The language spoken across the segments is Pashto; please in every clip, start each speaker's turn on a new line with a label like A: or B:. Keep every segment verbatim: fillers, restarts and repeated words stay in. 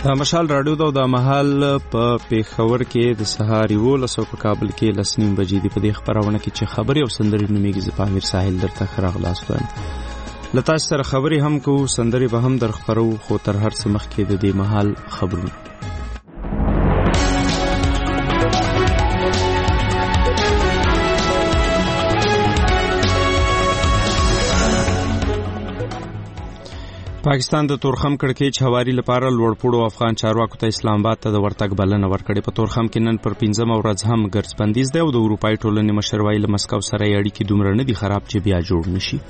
A: د مشال راډیو د د محل په پیښور کې د سهار یولس او په کابل کې لس نیم بجې دي. په دې خبرونه کې چې خبرې او سندرې نومیږي، زه په امیر ساحل درته ښه راغلاست وایم. له تاسو سره خبرې هم کوو، سندرې به هم در خپرو، خو تر هر څه مخکې د دې محل خبرونه. پاکستان د تورخم کړکېچ هواري لپاره لوړپوړو افغان چارواکو ته اسلام آباد ته د ورتګ بلنه ورکړې. په تورخم کې نن پر پنځمه ورځ هم ګرځ بندیز دی او د اروپایي ټولنې مشر وایي له مسکو سره یې اړیکې دومره نه دي خراب چې بیا جوړ نشي.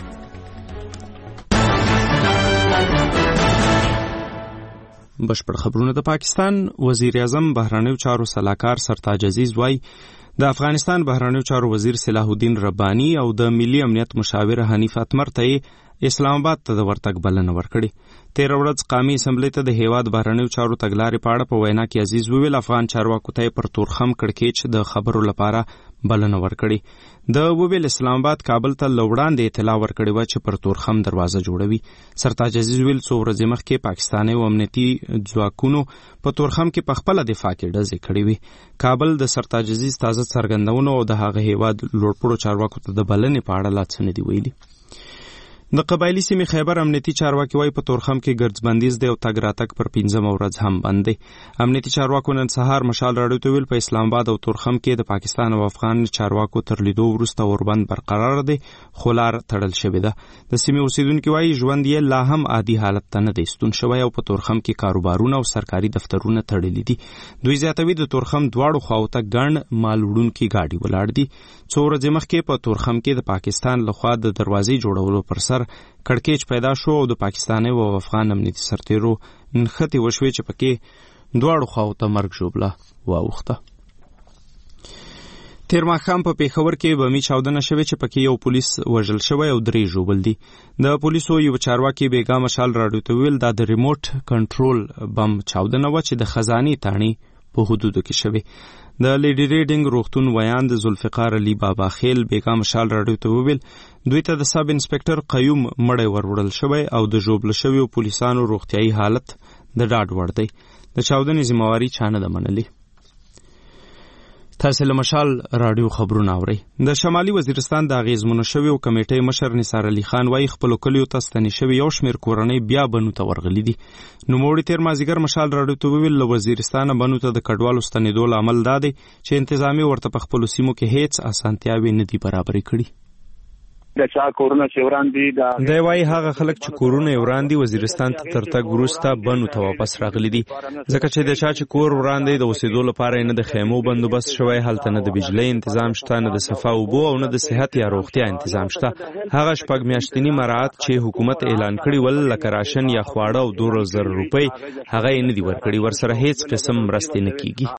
A: بشپړ خبرونه. د پاکستان وزیر اعظم بهرنیو چارو سلاکار سرتاج عزیز وایي د افغانستان بهرنیو چارو وزیر صلاح الدین رباني او د ملي امنیت مشاور حنیف اتمر ته اسلام آباد ته د ورتګ بلنه ورکړي. تیر ورځ قومي اسمبلی ته د هیواد بهرنیو چارو تګلارې په اړه په وینا کې عزیز وویل افغان چارواکو ته پر تورخم کړکېچ د خبرو لپاره بلنه ورکړي. د وویل اسلام آباد کابل ته لوړاندې اطلاع ورکړې و چې پر تورخم دروازه جوړوي. سرتاج عزیز ویل څو ورځې مخکې پاکستاني او امنیتي ځواکونو په تورخم کې په خپله دفاع کې ډزې کړې وي. کابل د سرتاج عزیز تازه څرګندونو او د هغه هیواد لوړپوړو چارواکو ته د بلنې په اړه لا څه نه دي ویلي. د قبایلي سیمې خیبر امنیتي چارواکي وایي په تورخم کې ګرځ بندیز دی او تګ راتګ پر پنځمه ورځ هم بند دی. امنیتي چارواکو نن سهار مشال راډیو ته ویل په اسلام آباد او تورخم کې د پاکستان او افغان چارواکو تر لیدو وروسته اوربند برقرار دی، خو لار تړل شوې ده. د سیمې اوسیدونکي وایي ژوند یې لا هم عادي حالت ته نه دی ستون شوی او په تورخم کې کاروبارونه او سرکاري دفترونه تړلي دي. دوی زیاتوي د تورخم دواړو خواو ته ګڼ مال وړونکي ګاډي ولاړ دي. څو ورځې مخکې په تورخم کې د پاکستان لخوا د دروازې جوړولو پر سر کړکېچ پیدا شو او د پاکستاني او افغان امنیتي سرتیرو نښتې وشوې چې پکې دواړو خواو ته مرګ ژوبله واوښته. تیر ماښام په پیښور کې بمي چاودنه شوې چې پکې یو پولیس وژل شوی او درې ژوبل دي. د پولیسو یو چارواکي بیګا مشال راډیو ته ویل دا د ریموټ کنټرول بم چاودنه و چې د خزانې تاڼې په حدودو کې شوې. د لیډي ریډینګ روغتون ویاند ذوالفقار علي بابا خیل بیګا مشال راډیو ته وویل دوی ته د سب انسپکټر قیوم مړی وروړل شوی او د ژوبل شویو پولیسانو روغتیایي حالت د ډاډ وړ دی. د چاودنې ذمہواري چا نه ده منلې. تاسو له مشال راډیو خبرونه اورئ. د شمالي وزیرستان د اغیزمنو شویو کمیټې مشر نثار علي خان وایي خپلو کلیو ته ستنې شوي یو شمېر کورنۍ بیا بنو ته ورغلي دي. نوموړي تیر مازدیګر مشال راډیو ته وویل له وزیرستانه بنو ته د کډوالو ستنېدو لامل دا دی چې انتظامیه ورته په خپلو سیمو کې هیڅ اسانتیاوې نه دي برابرې کړي.
B: د چا کورونه چې وړاندې دا
A: دی وایي هغه خلک چې کورونه یې وړاندې وزیرستان ته تر تګ وروسته بنو ته واپس راغلي دي، ځکه چې د چا چې کور وړاندې د اوسېدو لپاره نه د خیمو بندوبست شوی، هلته نه د بجلۍ انتظام شته، نه د صفا اوبو او نه د صحت یا روغتیا انتظام شته. هغه شپږ میاشتني مراعات چې حکومت اعلان کړي ول لکه راشن یا خواړه او دوه زره روپۍ هغه یې نه دي ورکړي، ورسره هیڅ قسم مرستې نه کیږي.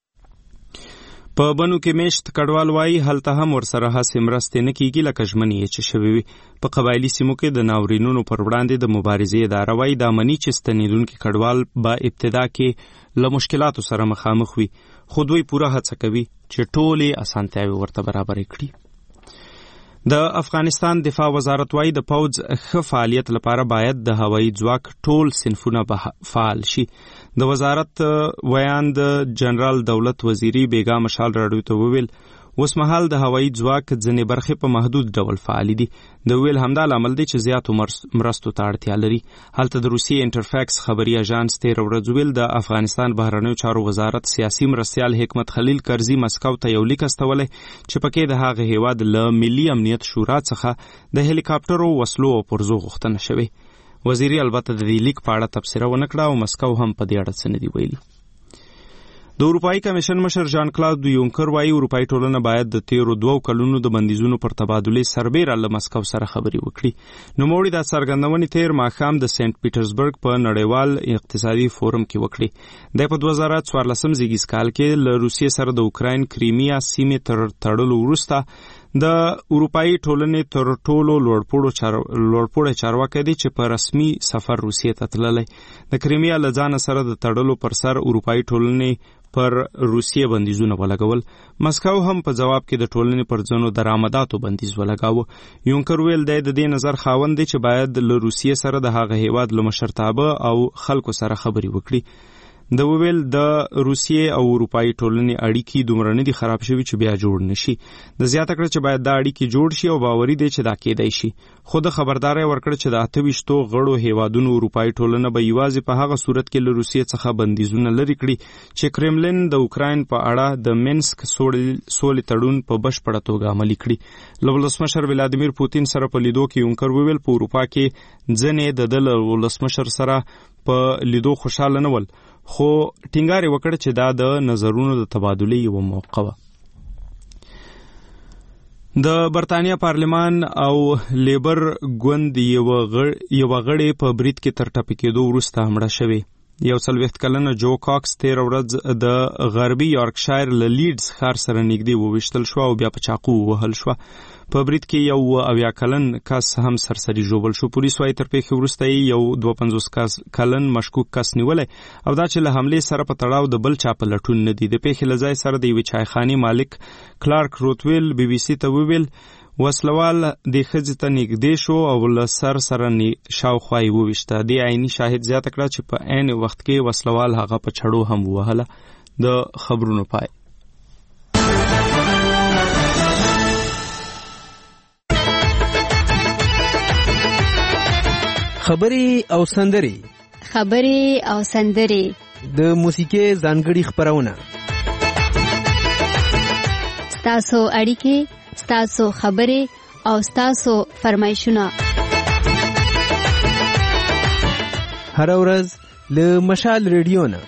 A: په بنو کې میشت کډوال وایي هلته هم ورسره هسې مرستې نه کیږي لکه ژمنې یې چې شوې وي. په قبایلي سیمو کې د ناورینونو پر وړاندې د مبارزې اداره وایي دا مني چې ستنېدونکي کډوال به ابتدا کې له مشکلاتو سره مخامخ وي، خو دوی پوره هڅه کوي چې ټولې اسانتیاوې ورته برابرې کړي. د افغانستان دفاع وزارت وایي د پوځ ښه فعالیت لپاره باید د هوایي ځواک ټول صنفونه فعال شي. د وزارت ویاند جنرال دولت وزیری بیګا مشال راډیو ته وویل اوس مهال د هوایي ځواک ځینې برخې په محدود ډول فعالې دي. د ویل همدا لامل دی چې زیاتو مرستو ته اړتیا لري. هلته د روسیې انټرفیکس خبري اژانس تیر ورځ ویل د افغانستان بهرنیو چارو وزارت سیاسي مرستیال حکمت خلیل کرزي مسکو ته یو لیک استولی چې پکې د هغه هیواد له ملي امنیت شورا څخه د هلیکاپټرو وسلو او پرزو غوښتنه شوې. وزیري البته د دې لیک په اړه تبصره ونه کړه او مسکو هم په دې اړه څه نه دي ویلي. د اروپایي کمیشن مشر ژان کلاود یونکر وایي اروپایي ټولنه باید د تیرو دوو کلونو د بندیزونو پر تبادلې سربیره له مسکو سره خبرې وکړي. نوموړي دا څرګندونې تیر ماښام د سنت پیټرزبرګ په نړیوال اقتصادي فورم کې وکړي. د په دوه زره څوارلسم زیږیز کال کې له روسیې سره د اوکراین کریمیا سیمې تر تړلو وروسته د اروپایي ټولنې تر ټولو لوړپوړی چارواکی دی چې په رسمي سفر روسیې ته تللی. د کریمیا له ځانه سره د تړلو پر سر اروپایي ټولنې پر روسیې بندیزونه ولګول. مسکو هم په جواب کې د ټولنې پر ځینو درآمداتو بندیز ولګاوه. یونکر ویل دی د دې نظر خاوند دی چې باید له روسیې سره د هغه هیواد له مشرتابه او خلکو سره خبرې وکړي. د وویل د روسیې او اروپایي ټولنې اړیکې دومره نه دي خراب شوي چې بیا جوړ نشي. د زیاته کړه چې باید دا اړیکې جوړ شي او باوري دی چې دا کېدای شي. خو د خبرداري ورکړه چې د اته ویشتو غړو هیوادونو اروپایي ټولنه به یوازې په هغه صورت کې له روسیې څخه بندیزونه لري کړي چې کرملین د اوکراین په اړه د مینسک سولې تړون په بشپړه توګه عملي کړي. له ولسمشر ولادیمیر پوتین سره په لیدو کې یونکر وویل په اروپا کې ځنې د دل ولسمشر سره په لیدو خوشاله نه ول، خو ټینګار وکړ چې دا د نظرونو د تبادلې یو موقع وه. د برتانیا پارلمان او لیبر ګوند یو غړی په برید کې تر ټپي کېدو وروسته مړه شوی. یو څلوېښت کلنه جو کاکس تېره ورځ د غربي یارکشایر له لیډز ښار سره نږدې وویشتل شوه او بیا په چاقو ووهل شوه. په برید کې یو اویا کلن کس هم سرسري ژوبل شو. پولیس وايي تر پیښې وروسته یو دوه پنځوس کلن مشکوک کس نیولی او دا چې له حملې سره په تړاو د بل چا په لټون نه دی. د پیښې له ځای سره د یوې چایخانې مالک کلارک روتویل بي بي سي ته وویل وسلوال د ښځې ته نږدې شو او له سر سره شاوخوا یې وویشته. دې عیني شاهد زیاته کړه چې په عین وخت کې وسلوال هغه په چړو هم ووهله. د خبرونو پای.
C: خبرې او سندرې
D: خبرې او سندرې
C: د موسیقۍ ځانګړي خپرونه
D: ستاسو اړیکې ستاسو خبرې او ستاسو فرمایشونه
C: هر ورځ له مشال ریډیو نه.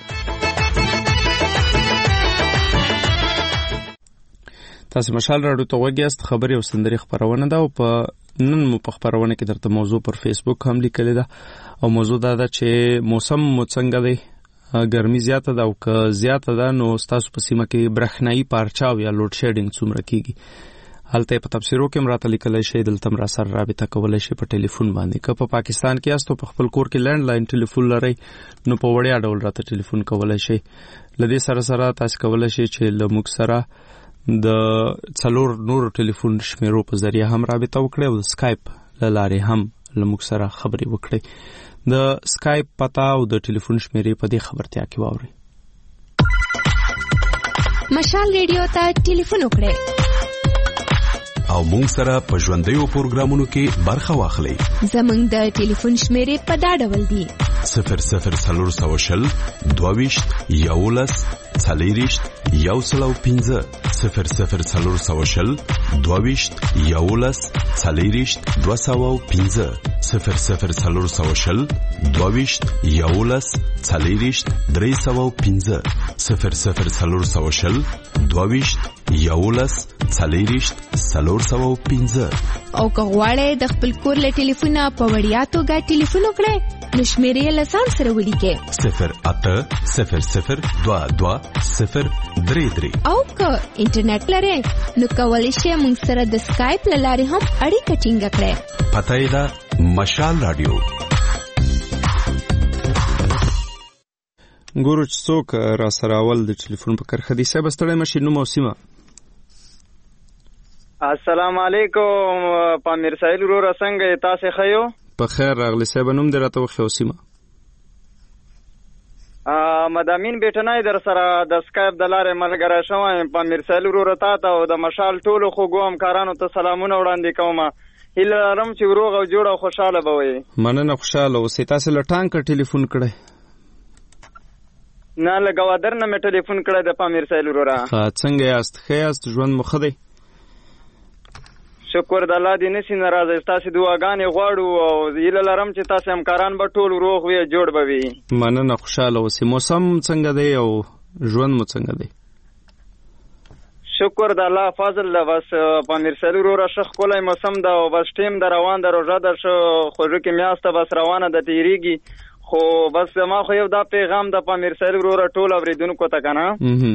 A: تاسو مشال راډیو ته غوږ یاست. خبرې او سندرې خپرونه ده او په نن مو په خبرونه کې درته موضوع پر فیسبوک هم لیکلې ده او موضوع دا ده چې موسم مو څنګه دی. ګرمي زیاته ده او که زیاته ده نو ستاسو په سیمه کې برېښنایي پارچاو یا لوډ شیډینګ څومره کیږي. هلته په تبصرو کې هم راته لیکلی شئ. دلته هم را سره رابطه کولی شئ په ټلیفون باندې. که په پاکستان کې یاست او په خپل کور کې لینډ لاین ټلیفون لرئ نو په وړیا ډول راته ټلیفون کولی شئ. له دې سره سره تاسو کولی شئ چې له موږ سره د څلور نورو ټلیفون شمیرو په ذریعه هم رابطه وکړئ او د سکایپ له لارې هم له موږ سره خبرې وکړئ. د سکایپ پته او د ټلیفون شمیرې په دې خبرتیا کې واورئ.
E: مشال ریډیو ته ټلیفون وکړئ
F: او موږ سره په ژوندیو پروګرامونو کې برخه واخلئ.
E: زموږ د ټلیفون شمیرې په دا ډول دي:
F: صفر صفر څلور سوه شل دوه ویشت یولس څلېرویشت یو سل او پنځه صفر صفر څلور سوه شل دوه ویشت یولس څلېرویشت دوه سوه او پنځه صفر صفر څلور سوه شل دوه ویشت یولس څلېرویشت درې سوه او پنځه صفر صفر څلور سوه شل دوه ویشت یولس څلېرویشت څلور سوه او پنځه.
E: او که غواړئ د خپل کور له ټلیفونه په وړیا توګه ټلیفون وکړئ نو شمیرې له ځان سره ولیکئ:
F: صفر اته صفر صفر دوه دوه صفر درې درې.
E: او که انټرنیټ لرئ نو کولی شئ موږ سره د سکایپ له لارې هم اړیکه ټینګه کړئ.
F: پته یې ده مشال راډیو.
A: ګورو چې څوک را سره اول د ټلیفون په کرښه دي. صاحب ستړی مشي نوم او سیمه.
G: السلام علیکم پامیر سایل ورور څنګه تاسو ښه یو؟
A: په خیر راغلی صاحب. نوم دې راته وښیه او سیمه.
G: مدامین بیٹنای در سره د سکایپ د لارې ملګری شوم. پامیر سایل ورور ته او د مشال ټولو خوږو همکارانو ته سلامونه وړاندې کوم. هیله لرم چې روغ او جوړ او خوشاله به وئ.
A: مننه خوشاله اوسئ. تاسو له ټانګه ټلیفون کړی؟
G: نه له ګوادر نه مې ټلیفون کړی د پامیر سایل وروره.
A: څنګه یاست؟ ښه یاست؟ ژوند مو ښه دی؟
G: شکر د الله دې نشي ناراضه. ستاسو دعاګانې غواړو او هیله لرم چې تاسو همکاران به ټول روغ وي جوړ به وي.
A: مننه خوشاله اوسئ. موسم څنګه دی او ژوند مو څنګه دی؟
G: شکر د الله فضل ده. بس پامیر سایل وروره ښه ښکلی موسم ده او بس ټیم د روان ده. روژه ده ښه خوږه کې میاشته بس روانه ده تېرېږي. خو بس ما خو یو دا پیغام د پامیر سایل وروره ټول اورېدونکو ته که نه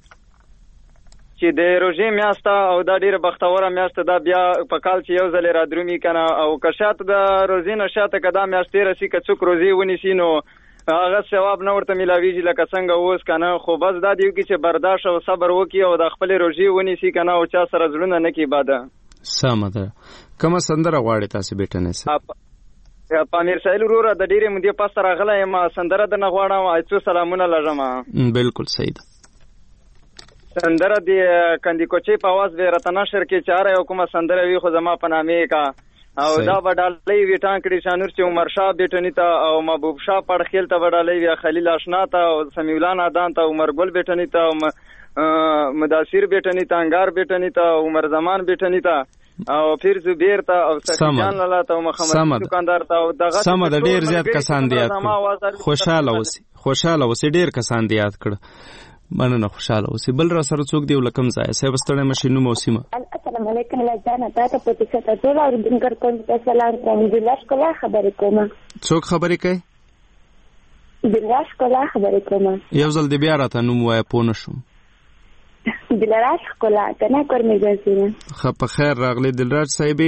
G: چې د روژې میاشته او دا ډېره بختوره میاشته ده. بیا په کال چې یو ځلې را درومي که نه او که شاته د روژې نه شاته که دا میاشت تېره شي که څوک روژې ونیسي نو هغه ثواب نه ورته میلاویږي لکه څنګه اوس که نه. خو بس دا دی وکړي چې برداشت او صبر وکړي او د خپلې روژې ونیسي که نه او چا سره زړونه نه کړي باده.
A: سمه ده. کومه سندره غواړې تاسې بیټنۍ صاحب؟
G: پامیر سایل وروره د ډېرې مودې پس راغلی یم سندره درنه غواړم څو سلامونه لږم.
A: بالکل صحیح ده.
G: سندره د کندي کوچې په اواز به راته نشر کې چاره یو کومه سندره وي خو زما په نامې کا او دا به ډالۍ وي ټانک کړي شانور چې عمر شاه بیټني ته او محبوب شاه پړخیل ته به ډالۍ وي خلیل اشنا ته او سمیع الله نادان ته عمر ګل بیټني ته او مداسیر بیټني ته انګار بیټني ته عمر زمان بیټني ته او پیر زبیر ته او سخی جان لاله ته او محمد دکاندار ته او دغه
A: سم د ډیر زیات کسان دی یاد خوشاله اوسې خوشاله اوسې ډیر کسان دی یاد کړ مننه خوشاله اوسې. بل را سره څوک دی ولکم ځای صاحب ستړی مشینو موسیمه.
H: السلام علیکم لجانه تاسو په دې څه ټول او دنګر کوم په سلام کوم د لاس کوله خبرې کوم.
A: څوک خبرې کوي؟
H: د لاس کوله خبرې کوم.
A: یو ځل دې بیا راته نوم وای پوه نشم.
H: دلراج کوله کنه کورمې ځنه.
A: خه په خیر راغلی دلراج صاحب.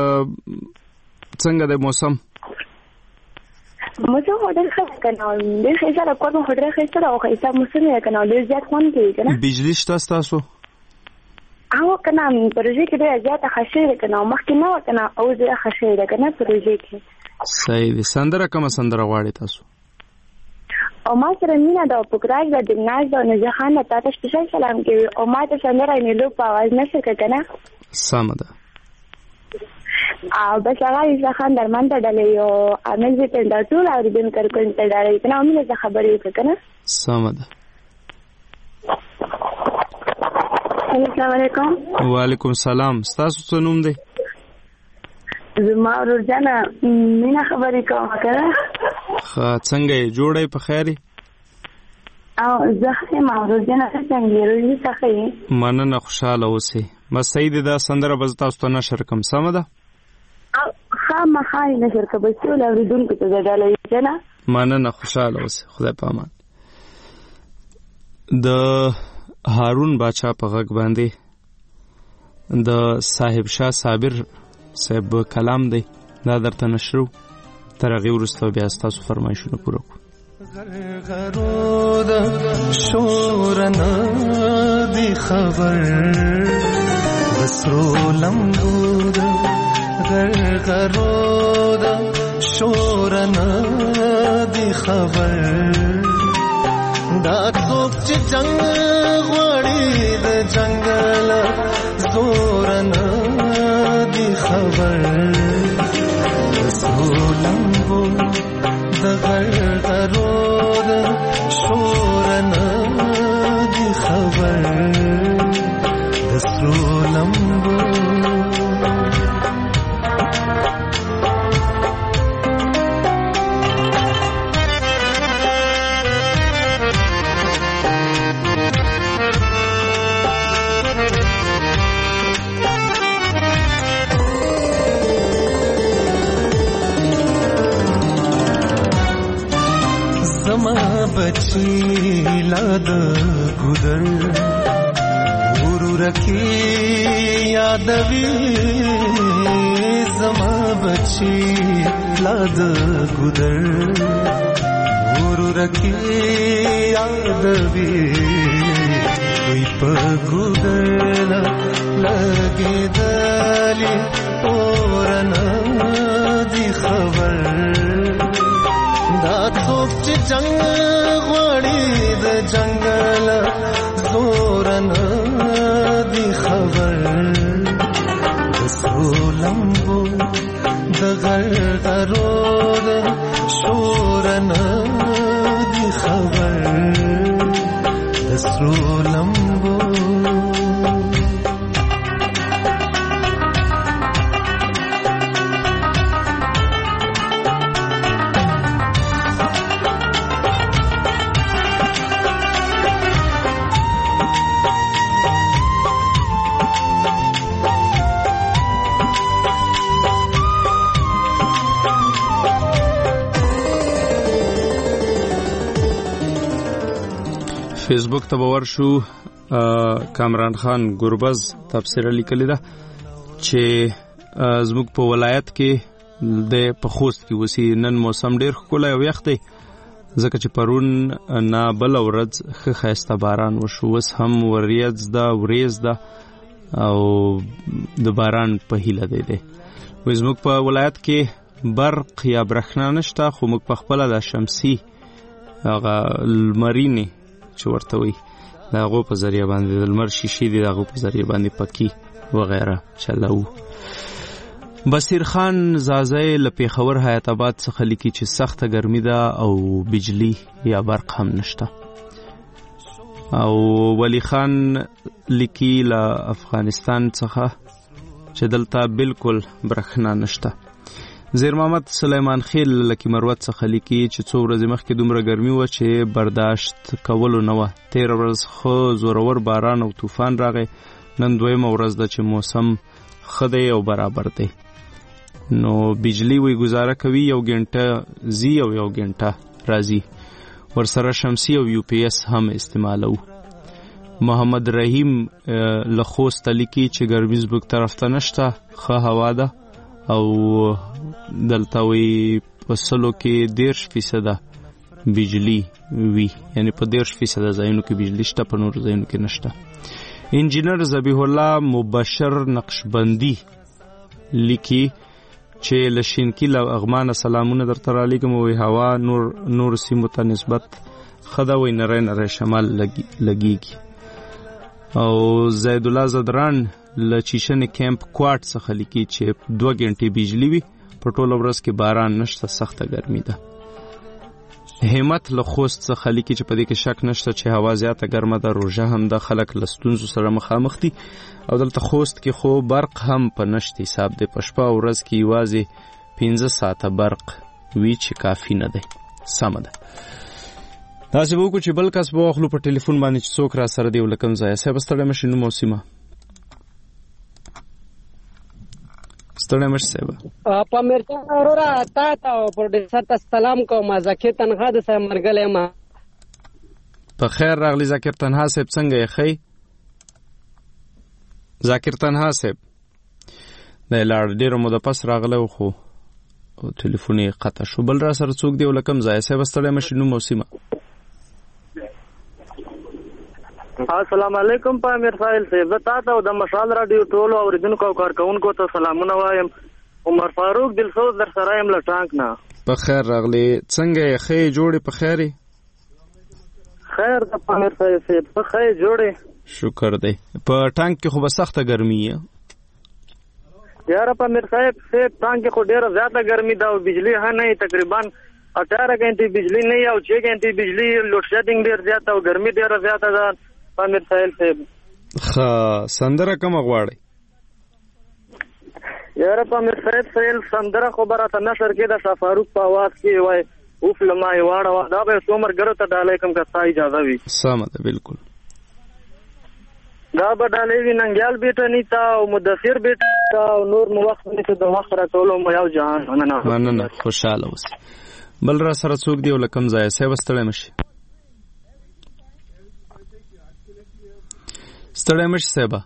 A: څنګه د موسم؟
H: موسم هډر خاص کنه د خیسه کوم هډر خیسه او خیسه موسم یې کنه ډیر زیات خوند کوي کنه.
A: بجلی شته تاسو؟
H: او کنه پروژه کې ډیر زیات خشه کنه مخکې نه کنه او زه خشه ده کنه پروژه کې.
A: صحیح دي. سندره کوم سندره غواړي تاسو؟
H: او ما سره مینا د پوکراج د دناز د نجا خان ته تاسو سپیشل سلام کوي او ما ته سندره نه لو په आवाज نشه کنه.
A: سم ده.
H: او بس هغه یې خان درمان ته ډلې او امل دې ته د ټول اوریدل کړ کوم ته ډارې کنه امید زه خبرې وکړه.
A: سم ده.
H: السلام علیکم.
A: وعلیکم السلام. تاسو څه نوم دی؟
H: زما ورجانه مینا خبرې کوم کنه.
A: ښه څنګه یې جوړې په خیري؟
H: او زه ما ورجانه څنګه یې څخه
A: مننه خوشاله اوسې. ما سید دا سندره بز تاسو ته نشر کوم. سم ده.
H: خامہ خای نشر کوي ټول اوریدونکو ته ډالۍ کنه.
A: مننه خوشاله اوسې. خدای په امان. د هارون باچا په غږ باندې د صاحب شاه صابر صاحب کلام دی دا درته نشرو تر هغې وروسته بیا ستاسو فرمایشونه پوره کړو.
I: غرغرو د شور نه دی خبر بسرو لمبو د غرغرو د شور نه دی خبر دا څوک چې جنگ غواړي د جنگل زور نه دی خبر بسرو لمبو د غرغرو د شور نه دی خبر د سرو لمبو बची लाद गुदर गुरु रखी यादवी जमा बची लाद गुदर गुरु रखी यादवी कोई पगुदर लगे दली और दी खबर دا څوک چې جنگ غواړي د جنگل زور نه دی خبر د سرو لمبو د غرغرو د شور نه دی خبر د سرو لمبو
A: فیسبوک ته باور شو کامران خان ګوربز تفسیر لیکلی ده چې زموږ په ولایت کې د پخوست کې وسی نن موسم ډیر ښکلی او یخ دی ځکه چې پرون نه بل ورځ ښه ښایسته باران وشو اوس هم وریځ ده وریځ ده او د باران په هیله دی دی زموږ په ولایت کې برق یا برېښنا نشته، خو موږ په خپله د شمسي هغه لمرینې چې ورته وایي د هغو په ذریعه باندې د لمر شیشې دي د هغو په ذریعه باندې پکې وغیره چلوو. بصیر خان زازی له پېښور حیات آباد څخه لیکي چې سخته ګرمي ده او بجلی یا برق هم نشته. او ولی خان لیکي له افغانستان څخه چې دلته بالکل برېښنا نشته. زیر محمد سلیمان خیل لکی مروت څخه لیکي چې څو ورځې مخکې دومره ګرمي وه چې برداشت کولو نه وه. تېره ورځ ښه زورور باران او طوفان راغی. نن دویمه ورځ ده چې موسم ښه دی او برابر دی. نو بجلی وی گزاره کوي، یو ګنټه زی او یو ګنټه راځي. ورسره شمسی او یو پی اس هم استعمالو. محمد رحیم له خوست لیکي چې ګرمي زموږ طرف ته نشته، ښه هوا ده او دلته وی په سلو کې دېرش فیصده بجلی وي، یعنی په دېرش فیصده ځایونو کې بجلی شته، په نورو ځایونو کې نشته. انجینر ذبیح الله مبشر نقشبندي لیکي چې له شینکي له اغمانه سلامونه درته رالیږم. وی هوا نور نور سیمو ته نسبت ښه ده، وی نری نری شمال لګیږي. او زید الله زدران له چیشن کیمپ کوارټ څخه لیکي چې دوه ګنټې بجلی وي، په ټوله ورځ کې باران نشته، سخته ګرمي ده. همت له خوست څخه لیکي چې په دې کې شک نشته چې هوا زیاته ګرمه ده، روژه هم ده، خلک له ستونزو سره مخامخ دي. او دلته خوست کې خو برق هم په نشت حساب دی، په شپه او ورځ کې یوازې پنځه ساعته برق وي چې کافي نه دی. سمه ده. داسې به وکړو چې بل کس به واخلو په ټلیفون باندې چې څوک را سره دی او له کوم ځایه. صاحب ستړی مه شې، نوم او سیمه. ستړی مه شې صاحب.
J: په میرجان وروره تا ته او پروډیوسر ته سلام کوم. ذکر تنها د صاحب مرګلی یم.
A: په خیر راغلی ذکر تنها صاحب، څنګه یې ښی؟ ذکر تنها صاحب دی لاړ، ډېره موده پس راغلی و خو ټلیفون یې قطع شو. بل را سره څوک دی او له کوم ځایه؟ صاحب ستړی مه شې، نوم او سیمه.
K: السلام علیکم پامیر فایل صاحب. زه تا ته او د مشال راډیو ټولو اورېدونکو او کارکوونکو ته سلامونه وایم. عمر فاروق دلسوز در سره یم له ټانک نه.
A: په خیر راغلی، څنګه یې ښې جوړې؟ په خیر یې؟
K: خیر د پامیر فایل صاحب، په ښې جوړې.
A: شکر دی. په ټانک کې خو به سخته ګرمي یې؟
K: یاره پامیر صاحب صاحب ټانک کې خو ډېره زیاته ګرمي ده او بجلی ها نه تقریبا اٹھارہ घंटे بجلی نه او چھ घंटे بجلی لوډ شیډینګ ډېر زیاته او ګرمي ډېره زیاته ده. پامیر صاحب صاحب
A: ښه سندره کومه غواړئ؟
K: یاره پامیر صاحب صاحب سندره خو به راته نشر کې د شاه فاروق په اواز کې وای اوف لما یې واړه، دا به څو ملګرو ته ډالۍ کوم که ستا اجازه وي.
A: سمه ده، بالکل.
K: دا به ډالۍ وي ننګیال بیټني ته او مدثر بیټني ته او نور مو وخت ونیسو د وخت راټولو مو یو جهان. مننه
A: مننه، خوشحاله اوسئ. بل را سره څوک دی او له کوم ځایه؟ صاحب ستړی مه شي. ستړی مه شي صاحبه.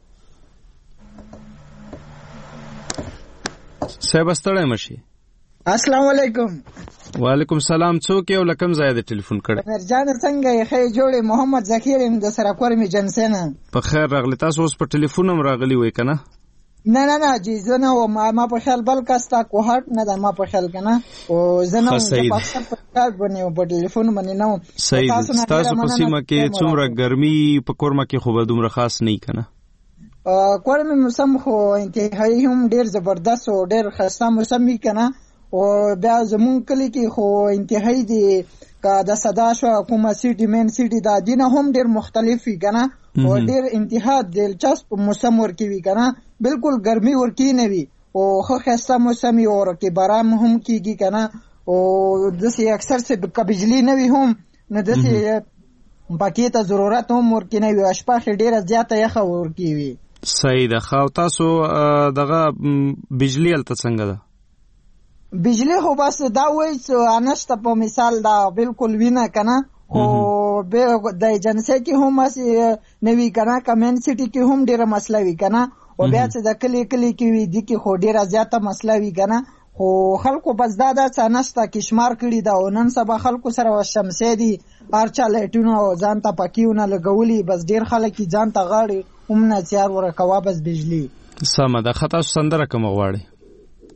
A: صاحبه ستړی مه شي.
L: السلام علیکم.
A: وعلیکم سلام. څوک یو له کوم ځایه د ټلیفون کړی؟
L: مرجان څنګه یې ښې جوړې؟ محمد ذکیر یم د سراکور مې جنسې نه.
A: په خیر راغلی. تاسو اوس په ټلیفون هم راغلی وای که نه؟
L: نه نه نه جی زه نه وم، ما په خیال بل کس تا کوهاټ نه ده، ما په خیال که نه او زه نه وم، زه په اکثر په کار باندې په ټلیفون باندې نه وم.
A: صحیح ده. ستاسو په سیمه کې څومره ګرمي په کورمه کې خو به دومره خاص نه وي که نه؟
L: کورمې موسم خو انتهایي هم ډېر زبردست او ډېر ښایسته موسم وي که نه. او بیا زمونږ کلي کې خو انتهایي دي که د صدا شوه کومه سیټي مین سیټي دا دي نه هم ډېر مختلف وي که نه او ډېر انتها دلچسپ موسم ورکې وي که نه. بالکل ګرمي ورکې نه وي او ښه ښایسته موسم وي او ورکې باران هم کېږي که نه. او داسې اکثر څه که بجلي نه وي هم نو داسې پکې ته ضرورت هم ورکې نه وي، شپه کې ډېره زیاته یخه ورکې وي.
A: صحیح ده. ښه او تاسو دغه بجلي هلته څنګه ده؟
L: بجلی خو بس دا وایي چې نشته په مثال دا بالکل وینه که نه، خو د ایجنسۍ کې هم هسې نه وي که نه، که مین سټي کې هم ډېره مسله وي که نه، او بیا چې د کلي کلي کې وي دې کې خو ډېره زیاته مسله وي که نه. خو خلکو بس دا دا څه نشته کشمار کړي ده او نن سبا خلکو سره شمسۍ دي، هر چا لایټونه ځان ته پکیونه لګولي، بس ډېر خلک یې ځان ته غاړي هم نڅیار ورکوه بس بجلي.
A: سمه ده. ښه تاسو سندره کومه غواړئ؟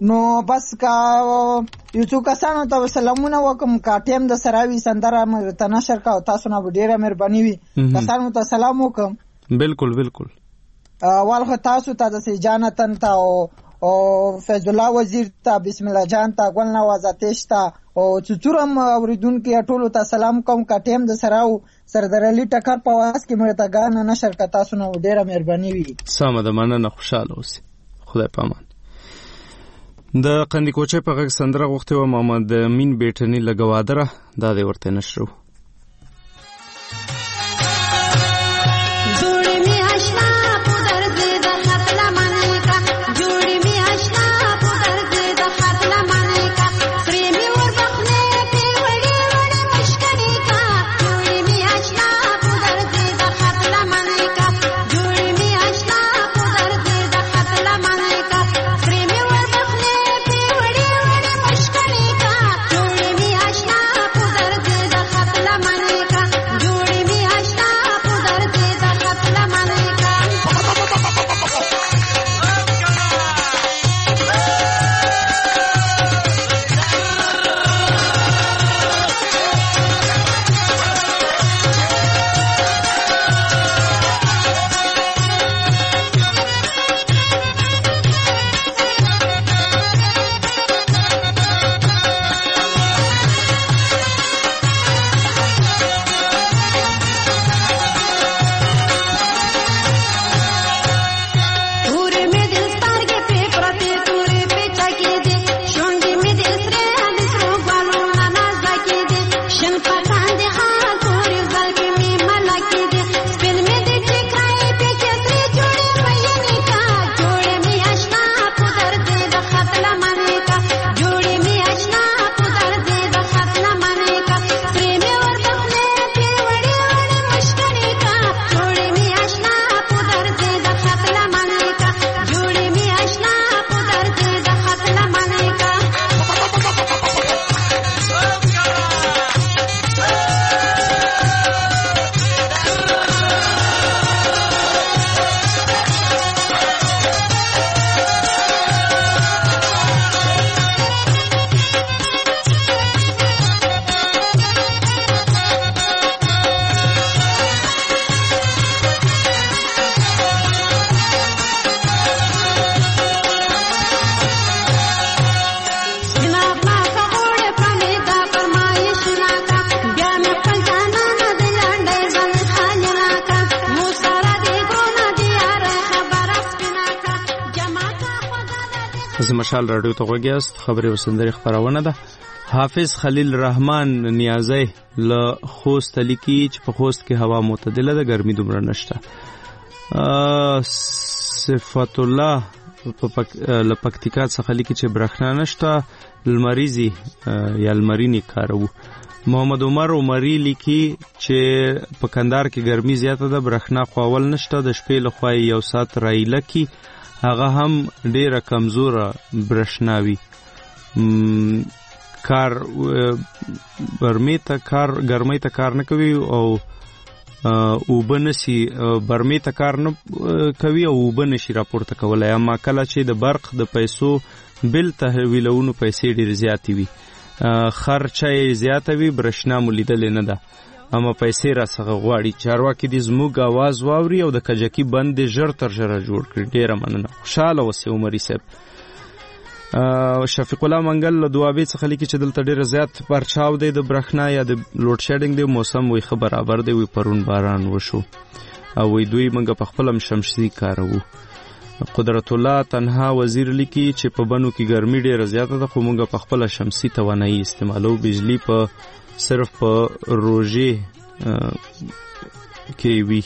L: نو بس کا یو څو کسانو ته سلامونه وکم کا ټیم د سراوي سندره مې ته نشر کا تاسو نه ډیره مهرباني وي کسانو ته سلام وکم.
A: بالکل بالکل.
L: اول خو تاسو ته د سجانتن ته او فیض الله وزیر ته بسم الله جان ته ګل نواز آتش ته او چچورم اوریدونکو ټولو ته سلام کوم کا ټیم د سراو سردار علي ټکر په واس کې مړه تا غان نشر کا تاسو نه ډیره مهرباني وي.
A: سم ده مننه خوشاله اوسئ. خدای پامان. د قندی کوچه په غږ سندره غوښتې وه محمد امین بیټني لګوادره دا دی ورته نشرو. مشال رادیو ته غوږیاست. خبرې او سندرې خبرونه ده. حافظ خلیل رحمان نیازی له خوست لیکي چې په خوست کې هوا معتدله ده، ګرمي دومره نشته. صفات الله له پکتیکا څخه لیکي چې برېښنا نشته، لمریزي یا لمرینی کارو. محمد عمر عمری لیکي چې په کندهار کې ګرمي زیاته ده، برېښنا خو اول نشته، د شپې لخوا یو ساعت رایله کی هغه هم ډیره کمزوره برېښناوي. کار برمې ته کار ګرمۍ ته کار نه کوي او اوبه نشي برمې ته کار نه کوي او اوبه نشي راپورته کولی. اما کله چې د برق د پیسو بل تحویلونو پیسې ډېرې زیاتې وي، خرچه یې زیاته وي، برېښنا مو لیدلې نه ده، اما پیسې را څخه غواړي. چارواکي دې زموږ اواز واوري او د کجکي بند دې ژر تر ژره جوړ کړي. ډېره مننه. خوشحاله اوسئ عمري صاحب. شفیق الله منګل له دوابې څخه لیکي چې دلته ډېره زیات پرچاو دی د برېښنا یا د لوډ شیډینګ دی، موسم وایي ښه برابر دی، وایي پرون باران وشو او وایي دوی موږ په خپله هم شمسي کاروو. قدرت الله تنها وزیر لیکي چې په بنو کې ګرمي ډېره زیاته ده، خو موږ په خپله شمسي توانایي استعمالو. بجلی په صرف په روژې کې وي.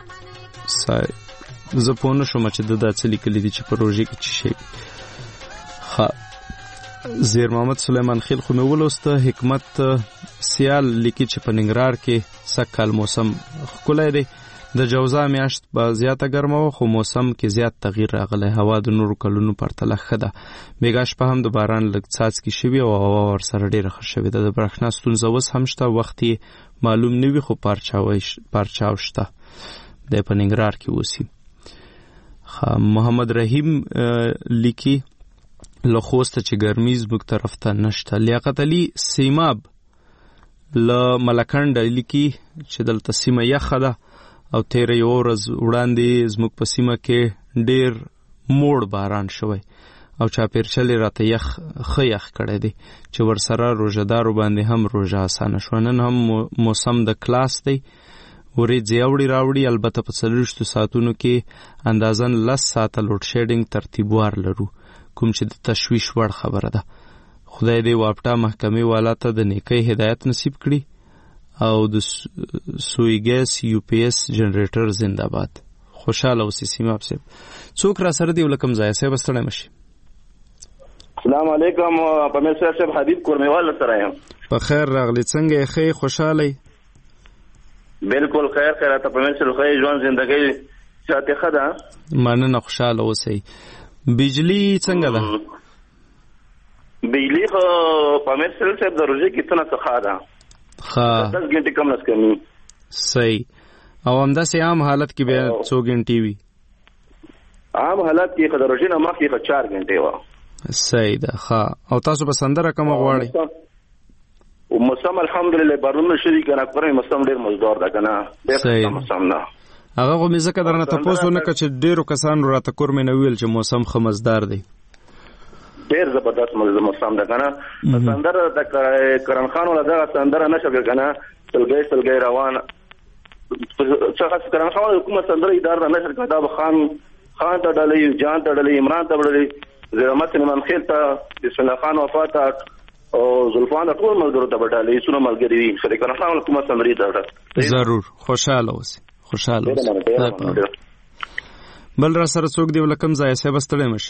A: زه پوه نه شوم چې د دا څه لیکلي دي چې په روژې کې څه شی وي. زیر محمد سلیمان خیل خو مې ولوسته. حکمت سیال لیکي چې په ننګرهار کې سږکال موسم ښکلی دی. د جوزا میاشت به زیاته ګرمه وه، خو موسم کې زیات تغییر راغلی. هوا د نورو کلونو پرتله ښه ده. بیګا شپه هم د باران لږ څاڅکي شوي او هوا ورسره ډېره ښه شوې ده. د برېښنا ستونزه اوس هم شته، وخت یې معلوم نه وي، خو پرچاو شته. دی په ننګرهار کې اوسي. محمد رحیم لیکي له خوسته چې ګرمي زموږ طرف ته نشته. لیاقت علي سیماب له ملکنډ لیکي چې دلته سیمه یخه ده او تیره یوه ورځ وړاندې زموږ په سیمه کې ډېر موړ باران شوی او چاپېرچل یې راته یخ ښه یخ کړی دی چې ورسره روژهدارو باندې هم روژه اسانه شوه. نن هم موسم د کلاس دی، ورېځې اوړي راوړي، البته په څلوېښتو ساعتونو کې اندازن لس ساعته لوډ شیډینګ ترتیبوار لرو، کوم چې د تشویش وړ خبره ده. خدای دې واپټا محکمې والا ته د نیکۍ هدایت نصیب کړي او د سوی ګیس یو پی ایس جنریټر زنده باد. خوشحاله اوسې سیماب صاحب. څوک را سره دی ولکم ځای صاحب ستړی مشي.
M: السلام علیکم پمیر صاحب، حبیب کورمیوال سره یم. په
A: خیر راغلی، څنګه یې؟ ښه خوشحاله؟
M: بالکل خیر خیر ته پمیر صاحب، ښه ژوند زندګۍ چاته ښه ده؟
A: مننه، خوشحاله اوسئ. بجلی څنګه ده؟
M: بجلی خو پمیر صاحب د روژې کې څونه څخه ده،
A: ښه
M: دس ګنټې کم نه کمی.
A: صحیح. او همداسې عام حالت کې بیا څو ګنټې وي؟
M: عام حالت کې خو د روژې نه مخکې خو چار ګنټې وه.
A: صحیح ده. ښه. او تاسو به سندره کومه غواړئ؟
M: موسم الحمدلله بارونونه شوي که نه، پرې موسم ډېر مزدار ده که نه، ډېر موسم نه.
A: هغه خو مې ځکه درنه تپوس ونه کړه چې ډېرو کسانو راته کور مې نه ویل چې موسم ښه مزدار دی.
M: ډېر زبردست موسم ده که نه. سندره د کرن خان والا دغه سندره نه شوه که نه، سلګۍ سلګۍ روانه څه کرن خان والا کومه سندره اداره نه شوه، دا به خان خان ته ډلې، جان ته ډلې، عمران ته ډلې، زرمت امام خیل ته، بسم الله خان وفا ته او زلفان ټول ملګرو ته به ډلې، څونه ملګري وي. خو د کرن خان والا کومه سندره اداره.
A: ضرور. خوشحاله اوسئ. خوشحاله اوسئ. بل را سره څوک دی ولکم ځای صاحب ستړی مشي.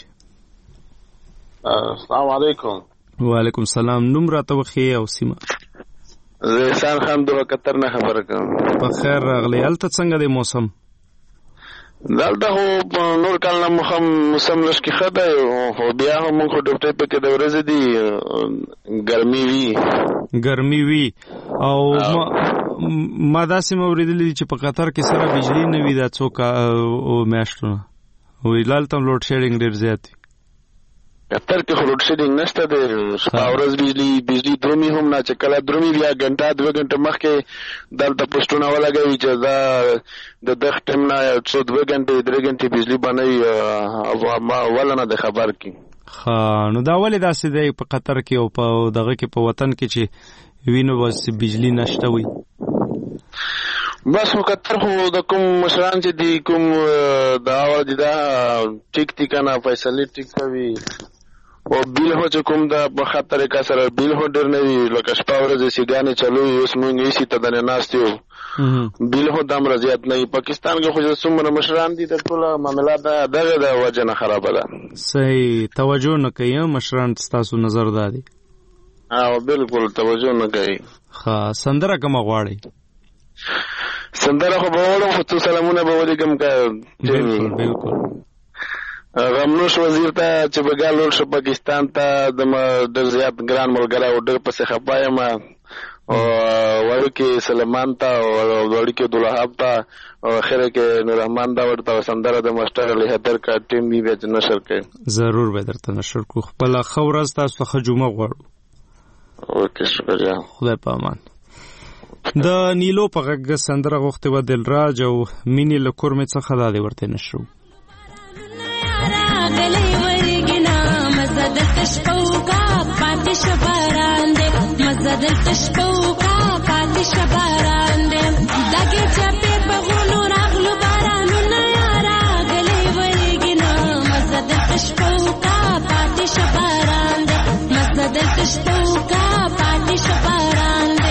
N: السلام علیکم.
A: وعلیکم السلام. نوم راته وښیئ او سیمه.
N: زه احسان خان دوه قطر نه خبره کوم.
A: په خیر راغلی. هلته څنګه دی موسم؟
N: دلته خو نور کال نه مخم موسم لږ کې ښه دی، خو بیا هم موږ خو ډوبټۍ پکې د ورځې دي، ګرمي وي
A: ګرمي وي او ما داسې مې اورېدلي دي چې په قطر کې سره بجلي نه وي دا څو میاشتو نه، وایي هلته هم لوډ شیډینګ ډېر زیات وي.
N: قطر کې خو لوډ شیډینګ نشته دی، شپه ورځ بجلي بجلي درومي هم نه، چې کله درومي بیا ګنټه دوه ګنټه مخکې دلته پوسټونه ولګوي چې دا د دغه ټایم نه څو دوه ګنټې درې ګنټې بجلي به نه وي، ما وله نه د خبر کې.
A: ښه. نو دا ولې داسې دی په قطر کې او په دغه کې په وطن کې چې وینو بس بجلی نشته وي؟
N: بس خو قطر خو د کوم مشران چې دي کوم دا دي دا ټیک دي که نه، فیصلې ټیک کوي او بیل هو چې کوم د په ښه طریقه سره بیل هو ډېر نه وي، لکه شپه ورځې سیګانې چلوي، اوس مونږ ایسي ته دنې ناست یو، بیل هو دومره زیات نه وي. پاکستان کې خو چې څومره مشران دي د ټوله معاملات دغه د وجه نه خرابه ده.
A: صحیح. توجه نه کوي مشران، ستاسو نظر دا دی؟
N: او بالکل توجه نه کوي.
A: ښه. سندره کومه غواړئ؟
N: سندره خو به وړم، خو څو سلامونه به ولیکم که.
A: بالکل بالکل.
N: غمنوش وزیر ته چې بګا لوړ شو پاکستان ته، د ډېر زیات ګران ملګری او ډېر پسې خفه یم، او وړوکې سلیمان ته او وړوکې عبدالوهاب ته او اخره کې نوررحمان دا ورته سندره د ماسټر علي حیدر کا ټیم بي بیا نشر کوي.
A: ضرور به درته نشر کو. خپله ښه ورځ تاسو ته ښه جمعه غواړو.
N: اوکې شکریه.
A: خدای په امان. د نیلو په غږ سندره غوښتې وه دلراج او مینې له کور مې څخه دا دې ورته نشرو.
O: راغلی ورګنا مزه دلته شپو کا پاتې شه باران دی، مزه دلته شپو کا پاتې شه باران دی، لګې چپې په غولو راغلو بارانونه راغلی ورګنا مزه دلته شپو کا پاتې شه باران دی، مزه دلته شپو کا پاتې شه باران دی.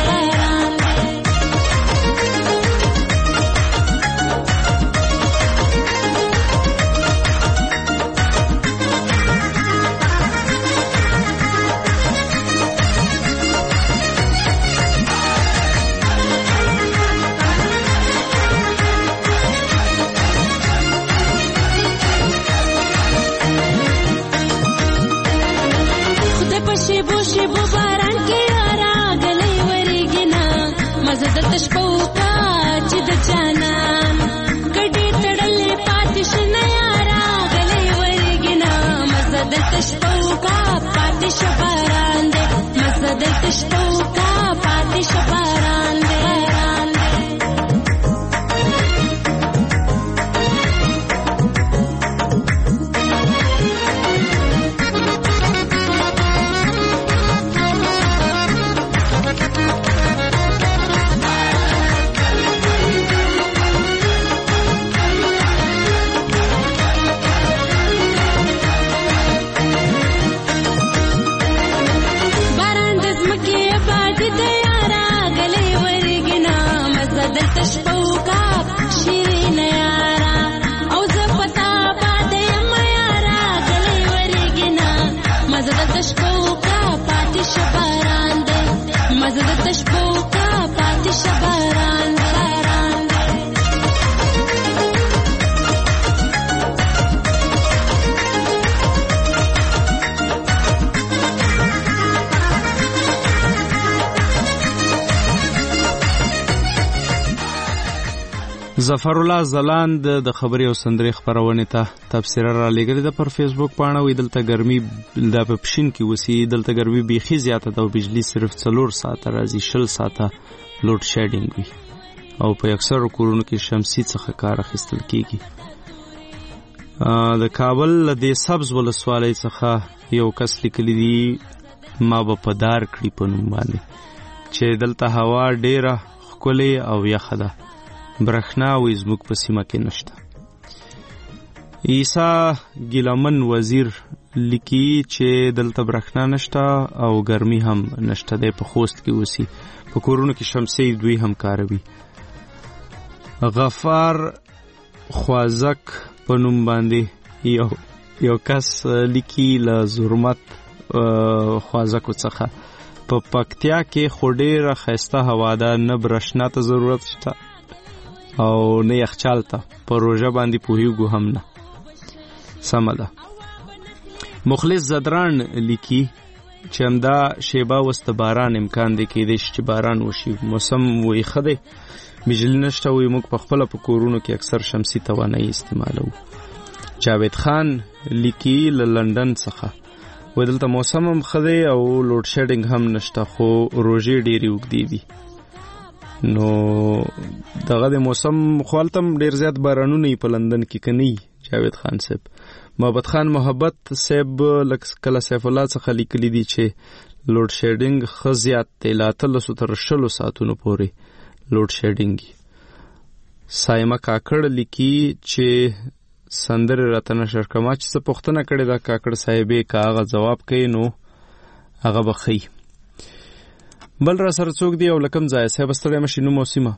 O: شیبو شیبو باران کې راغلی ورګنا مزه د تشپو کا چې د جانان کډې تړلې پاتې شنه راغلی ورګنا مزه د تشپو کا پاتې شپه وکا پاتې شه باران دی
A: ظفر الله زلاند د خبري او سندري خبرونه ته تفسیر را لګل د پر فیسبوک باندې وې دلته ګرمي د پپشین کې وسی دلته ګرمي بيخي زیاته ده او بجلی صرف څلور ساعت راځي شل ساعته لوډ شیډینګ وي او په اکثر کورونو کې شمسي څخه کار اخیستل کیږي. د کابل د سبز ولسوالۍ څخه یو کس لیکلی دی ما به پدار کړی په نوم باندې چې دلته هوا ډیره ښکلې او یخه ده برخنا وې زموږ په سیمه کې نشته. عیسی ګیلمن وزیر لیکي چې دلته برخنا نشته او ګرمي هم نشته ده په خوست کې وسی په کورونو کې شمسي دوی هم کاروي. غفار خوازک په نوم باندې یو یو کس لیکي له زرمت خوازکو څخه په پکتیا کې خډيره خسته هوا ده نه برښنا ته ضرورت شته او نه یخچال ته پروژه باندې پوهیږو هم نه سمه ده. مخلص زدران لیکي چې همدا شیبه وست باران امکان دی کېدای شي چې باران وشي موسم وې خده بجلی نشته وي موږ په خپل په کورونو کې اکثر شمسي توانایي استعمالو. جاوید خان لیکي له لندن څخه ودلته موسم هم خده او لوډ شیډینګ هم نشته خو روزي ډيري وګدي دي نو دغه د موسم خپلتم ډیر زیات بارانونه په لندن کې کني. جاوید خان صاحب محبت خان محبت صاحب کله سیف الله څخه لیکلي دي چې لوډ شیډینګ خزيات تلاتل سو تر شلو ساعتونو پورې لوډ شیډینګ. سایمه کاکړ لیکي چې سندر راتنه شرکما چې څه پوښتنه کړې دا کاکړ صاحبې کاغه جواب کوي نو هغه بخي بل را سره څوک دی او لکم ځای صاحب ستړی مشینو موسمه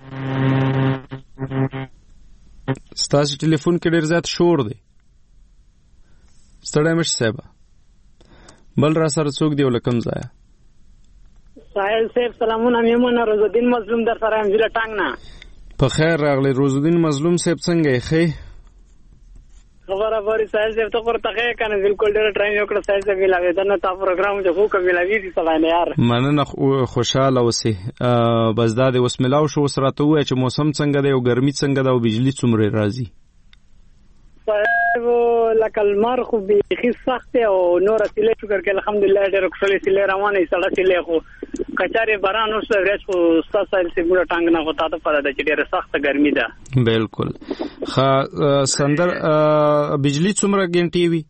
A: ستاسو ټلیفون کې ډیر زیات شور دی ستړی مش صاحب بل را سره څوک دی او لکم ځای
J: سائل صاحب سلامونه میمونه روزالدین مظلوم در سره ام ضلع ټنګ نه
A: په خیر راغلی روزالدین مظلوم صاحب څنګه یې خې
J: خبره وری سائل صاحب ته ورته ښه کنه بالکل ډېر ټایم یو کړ سائل صاحب ملاوي دا نه تا پروګرام چې خو کوم ملاوي دي سلام یار
A: مننه خوشاله اوسې بس دا د وسملاو شو سره ته وای چې موسم څنګه دی او ګرمي څنګه ده او بجلی څومره راځي
J: لکه المار خو بيخي سخت او نور سیله شکر کې الحمدلله ډېر خوشاله سیله روانه سړه سیله خو کچاره باران اوس ورځ خو ستاسو سیمه ټنګ نه هوتا ته پاره د ډېر سخت ګرمي ده
A: بالکل خا سندر بجلی څومره غنټي وي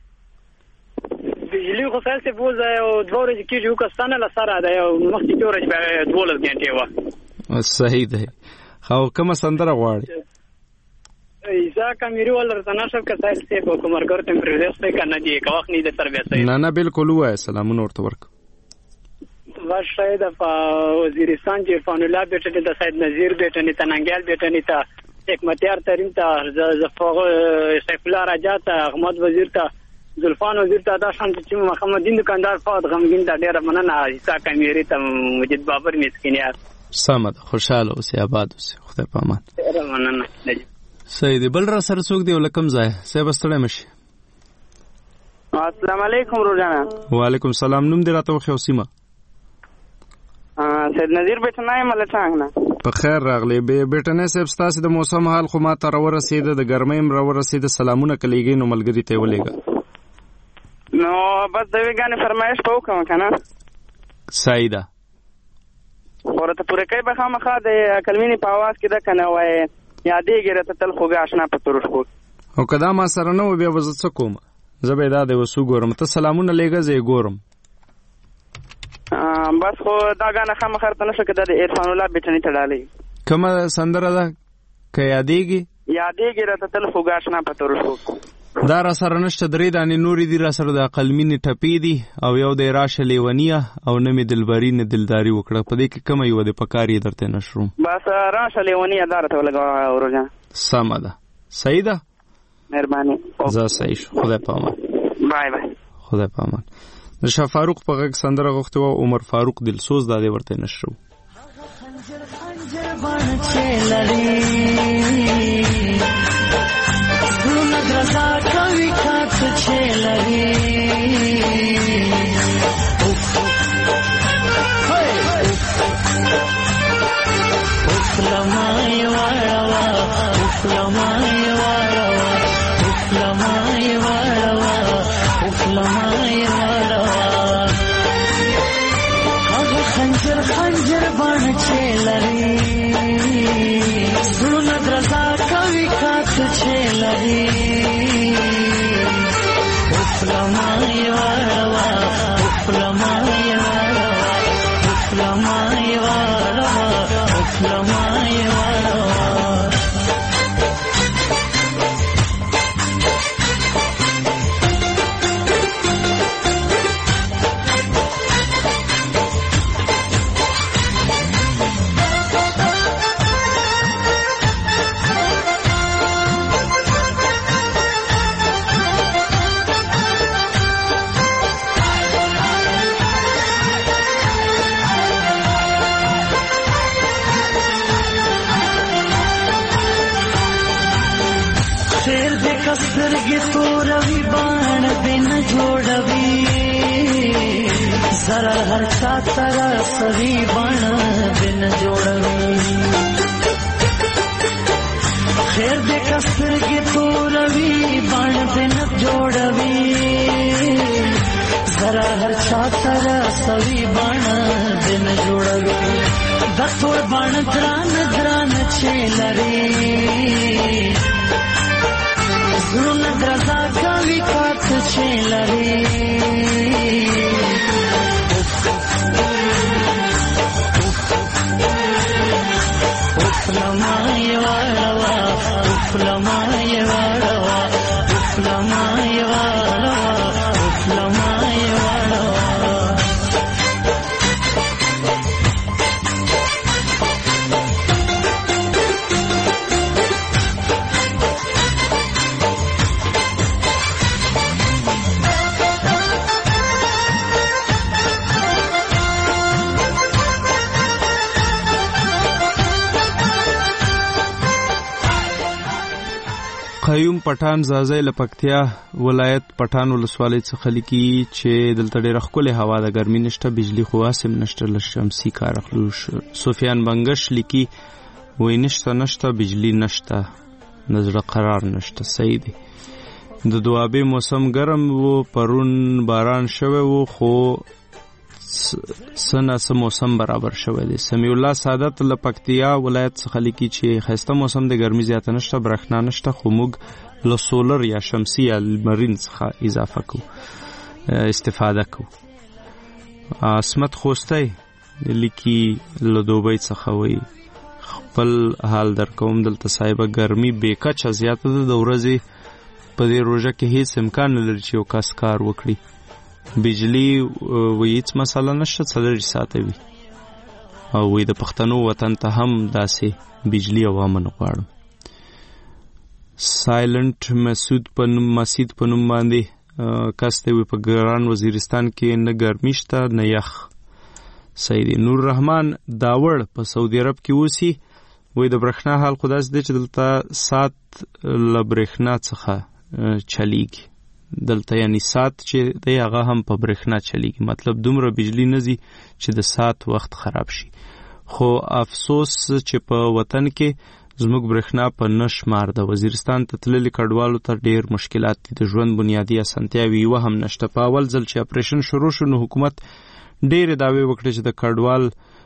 J: بجلی خو سال څه بوزه او دوه ورځې کې یو کستانه لسره ده او مخکې دوه ورځې به دوه غنټي و
A: صحیح ده خو کوم سندر غواړي
J: ایزا کمیری ولر تناسب کا سایل سے کو کمرګر تم پرېدس ته کنه دی کا وخت نه د تر بیا
A: نه نه بالکل وای سلامونه ورته ورک
J: واش شاید په وزیرستان چې فان الله بیٹه د سید نذیر بیٹه نه تننګال بیٹه نه تا حکمتیار ترین تا زفاغ سیف الله راجا تا احمد وزیر تا زلفان وزیر تا دا شان چې محمد دین دکاندار فاض غمگین دا ډیره مننه ایزا کمیری ته مجید بابر مسکین یار
A: سمد خوشاله اوسې آباد اوسې خدای په امان
J: ډیره مننه
A: سید بل را سره څوک دی ولکم ځای سیب ستړی مشي
P: السلام علیکم روزانا
A: وعلیکم السلام نوم دی راته خو سیمه
P: سید نذیر بیٹنای مله څنګه
A: په خیر راغلی به بیٹنه صاحب ستاسو د موسم حال خو ما ته را ورسېده د ګرمۍ را ورسېده سلامونه کلیږي نو ملګری ته ولېګا
P: نو بس دوی غانې فرمایش پوکم کنه
A: سایدا
P: ورته پوره کوي به خامخا د کلمینې په اواز کې ده که نه وایي یادېږي راته تل خوږه اشنا په ترش خوږ.
A: او که دا ما سره نه و بیا به زه څه کوم؟ زه به یې دا دی اوس وګورم. ته سلامونه لېږه زه یې ګورم.
P: بس خو دا ګانه خامخا راته نشته که دا د عرفان الله بیټني ته ډالۍ.
A: کومه سندره ده که یادېږي؟
P: یادېږي راته تل خوږه اشنا په ترش خوږ.
A: دا را سره نشته، درې دانې نورې دي را سره، د عقلمینې ټپې دي او یو دی راشه لیونیه او نه مې دلبري نه دلداري وکړه. په دې کې کومه یوه د پکار یې درته نشروم؟
P: بس راشه لیونیه دا راته ولګوه ورجان.
A: سمه ده، صحیح ده،
P: مهرباني.
A: زه صحیح شو. خدای په امان.
P: بای بای.
A: خدای په امان. د شاه فاروق په غږ سندره غوښتې وه، عمر فاروق دلسوز، دا دی ورته نشرو.
I: درزا کوي کات چې لري اوف اوف لمای وړوا اوف لمای وړوا اوف لمای وړوا اوف لمای وړوا هغه خنجر خنجر باندې چې لري زړه درزا کوي کات چې لري لمای وړوا اوف لمای وړوا اوف لمای وړوا اوف لمای وړوا سترګې توروي باڼه دې نه جوړوي ضرر هر چا ته رسوي باڼه دې نه جوړوي خیر دې که سترګې توروي باڼه دې نه جوړوي ضرر هر چا ته رسوي باڼه دې نه جوړوي د تور باڼه ګرانه ګرانه چې لري زړونه درزا کوي کات چې لري اوف لمای وړوا اوف لمای وړوا اوف لمای وړوا اوف لمای وړوا
A: قیوم پټان زازی له پکتیا ولایت پټان ولسوالۍ څخه لیکي چې دلته ډېره ښکلې هوا ده، ګرمي نشته، بجلي خو هسې نشته، له شمسي کار اخلو. سفیان بنګش لیکي وایي نشته نشته بجلي نشته، د زړه قرار نشته. صحیح دی. د دوابې موسم ګرم و، پرون باران شوی و، خو څه نه څه موسم برابر شوی دی. سمیع الله سعادت له پکتیا ولایت څخه لیکي چې ښایسته موسم د ګرمي زیاته نشته، برېښنا نشته، خو موږ له سولر یا شمسي یا لمرین څخه اضافه کو استفاده کو. عصمت خوستی لیکي له دوبۍ څخه وایي خپل حال در کوم دلته صاحبه ګرمي بې کچه زیاته ده، د ورځې په دې روژه کې هیڅ امکان نه لري چې یو کس کار وکړي. بجلی وی هیڅ مسله نشته، څلور ساعته وي او وی د پښتنو وطن ته هم داسې بجلی او امن غواړم. سایلنٹ مسعود په نوم مسعود په نوم باندې کس دی، په ګران وزیرستان کې نه ګرمي شته نه یخ. صحیح دی. نور رحمان داوړ په سعودي عرب کې اوسي، وی د برېښنا حال خو داسې دی چې دلته ساعت له برېښنا څخه چلیږي، دلته یعنی ساعت چې دی هغه هم په برېښنا چلیږي، مطلب دومره بجلی نه ځي چې د ساعت وخت خراب شي. خو افسوس چې په وطن کې زموږ برېښنا په نه شمار ده. وزیرستان ته تللي کډوالو ته ډېر مشکلات دي، د ژوند بنیادي اسانتیاوې یوه هم نشته. په اول ځل چې اپریشن شروع شو نو حکومت ډېرې دعوې وکړې چې د کډوال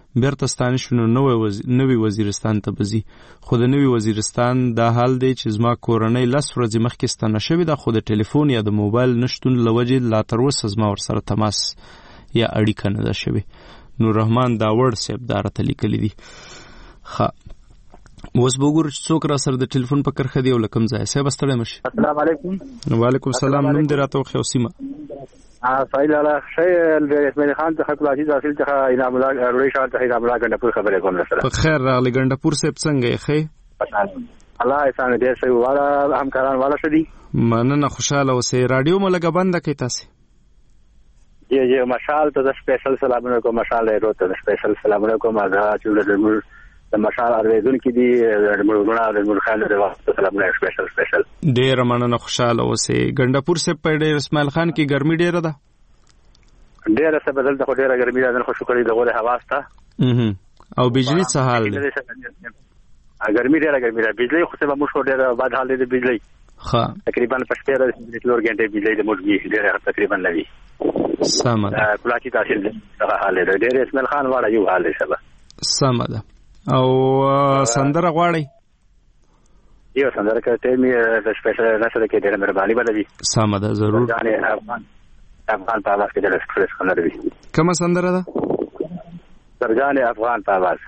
A: بیرته ستانه شو نو نوی وزیرستان ته بزي. خو د نوی وزیرستان دا حال دی چې زما کورنۍ لس ورځې مخکې ستانه شوې ده، خو د ټلیفون یا د موبایل نشتون له وجې لا تر اوسه زما ورسره تماس یا اړیکه نه ده شوې. نور رحمان داوړ صاحب دا راته لیکلی دي. ښه اوس به وګورو چې څوک را سره د ټلیفون په کرښه دی او له کوم ځایه. صاحب ستړی مه شي.
Q: السلام علیکم.
A: وعلیکم السلام. نوم دې راته وښیه او سیمه.
Q: سایل الله خیر د اسماعیل خان څخه کلاجي حاصل څخه انعام الله روړی شاه څخه انعام الله ګندپور خبرې کوم سره.
A: په خیر راغلی ګندپور صاحب څنګه یې ښه؟
Q: الله احسان دې سوي والا همکاران والا شدي.
A: مننه خوشاله اوسئ. رادیو مو لږه بنده کړئ تاسې.
Q: جی جی مشال ته سپیشل سلامونه کوم. مشال ایرو ته سپیشل سلامونه کوم. دا چې د مشال ارویدون کې دي د مرغونه د مرخان د واسطه سلامونه سپیشل سپیشل.
A: ډیر مننه خوشاله اوسئ. ګندپور صاحب په ډیر اسماعیل خان کې ګرمي ډیره ده.
Q: ډیره څه بدل د ډیره ګرمي ده. خو شکر دې غوړه هوا ستا
A: او بجلی څه حال دی؟
Q: ګرمي ډیره ګرمي ده. بجلی خو څه به مشو ډیره بد حال دی د بجلی.
A: ښه
Q: تقریبا په شپه د څلور غنټې بجلی د موږ ډیره تقریبا لوي.
A: سم ده.
Q: کلاچی تحصیل د حال دی ډیره اسماعیل خان واړه یو حال دی سبا.
A: سم ده. او سندره غواړي؟
Q: یو سندره کوي مې د سپیشل نشره کې ډېر مهرباني بلوي.
A: سم ده ضرور.
Q: یعنی افغان افغان په आवाज کې د سپیشل سندره وي.
A: کومه سندره ده؟
Q: زرجان افغان په आवाज.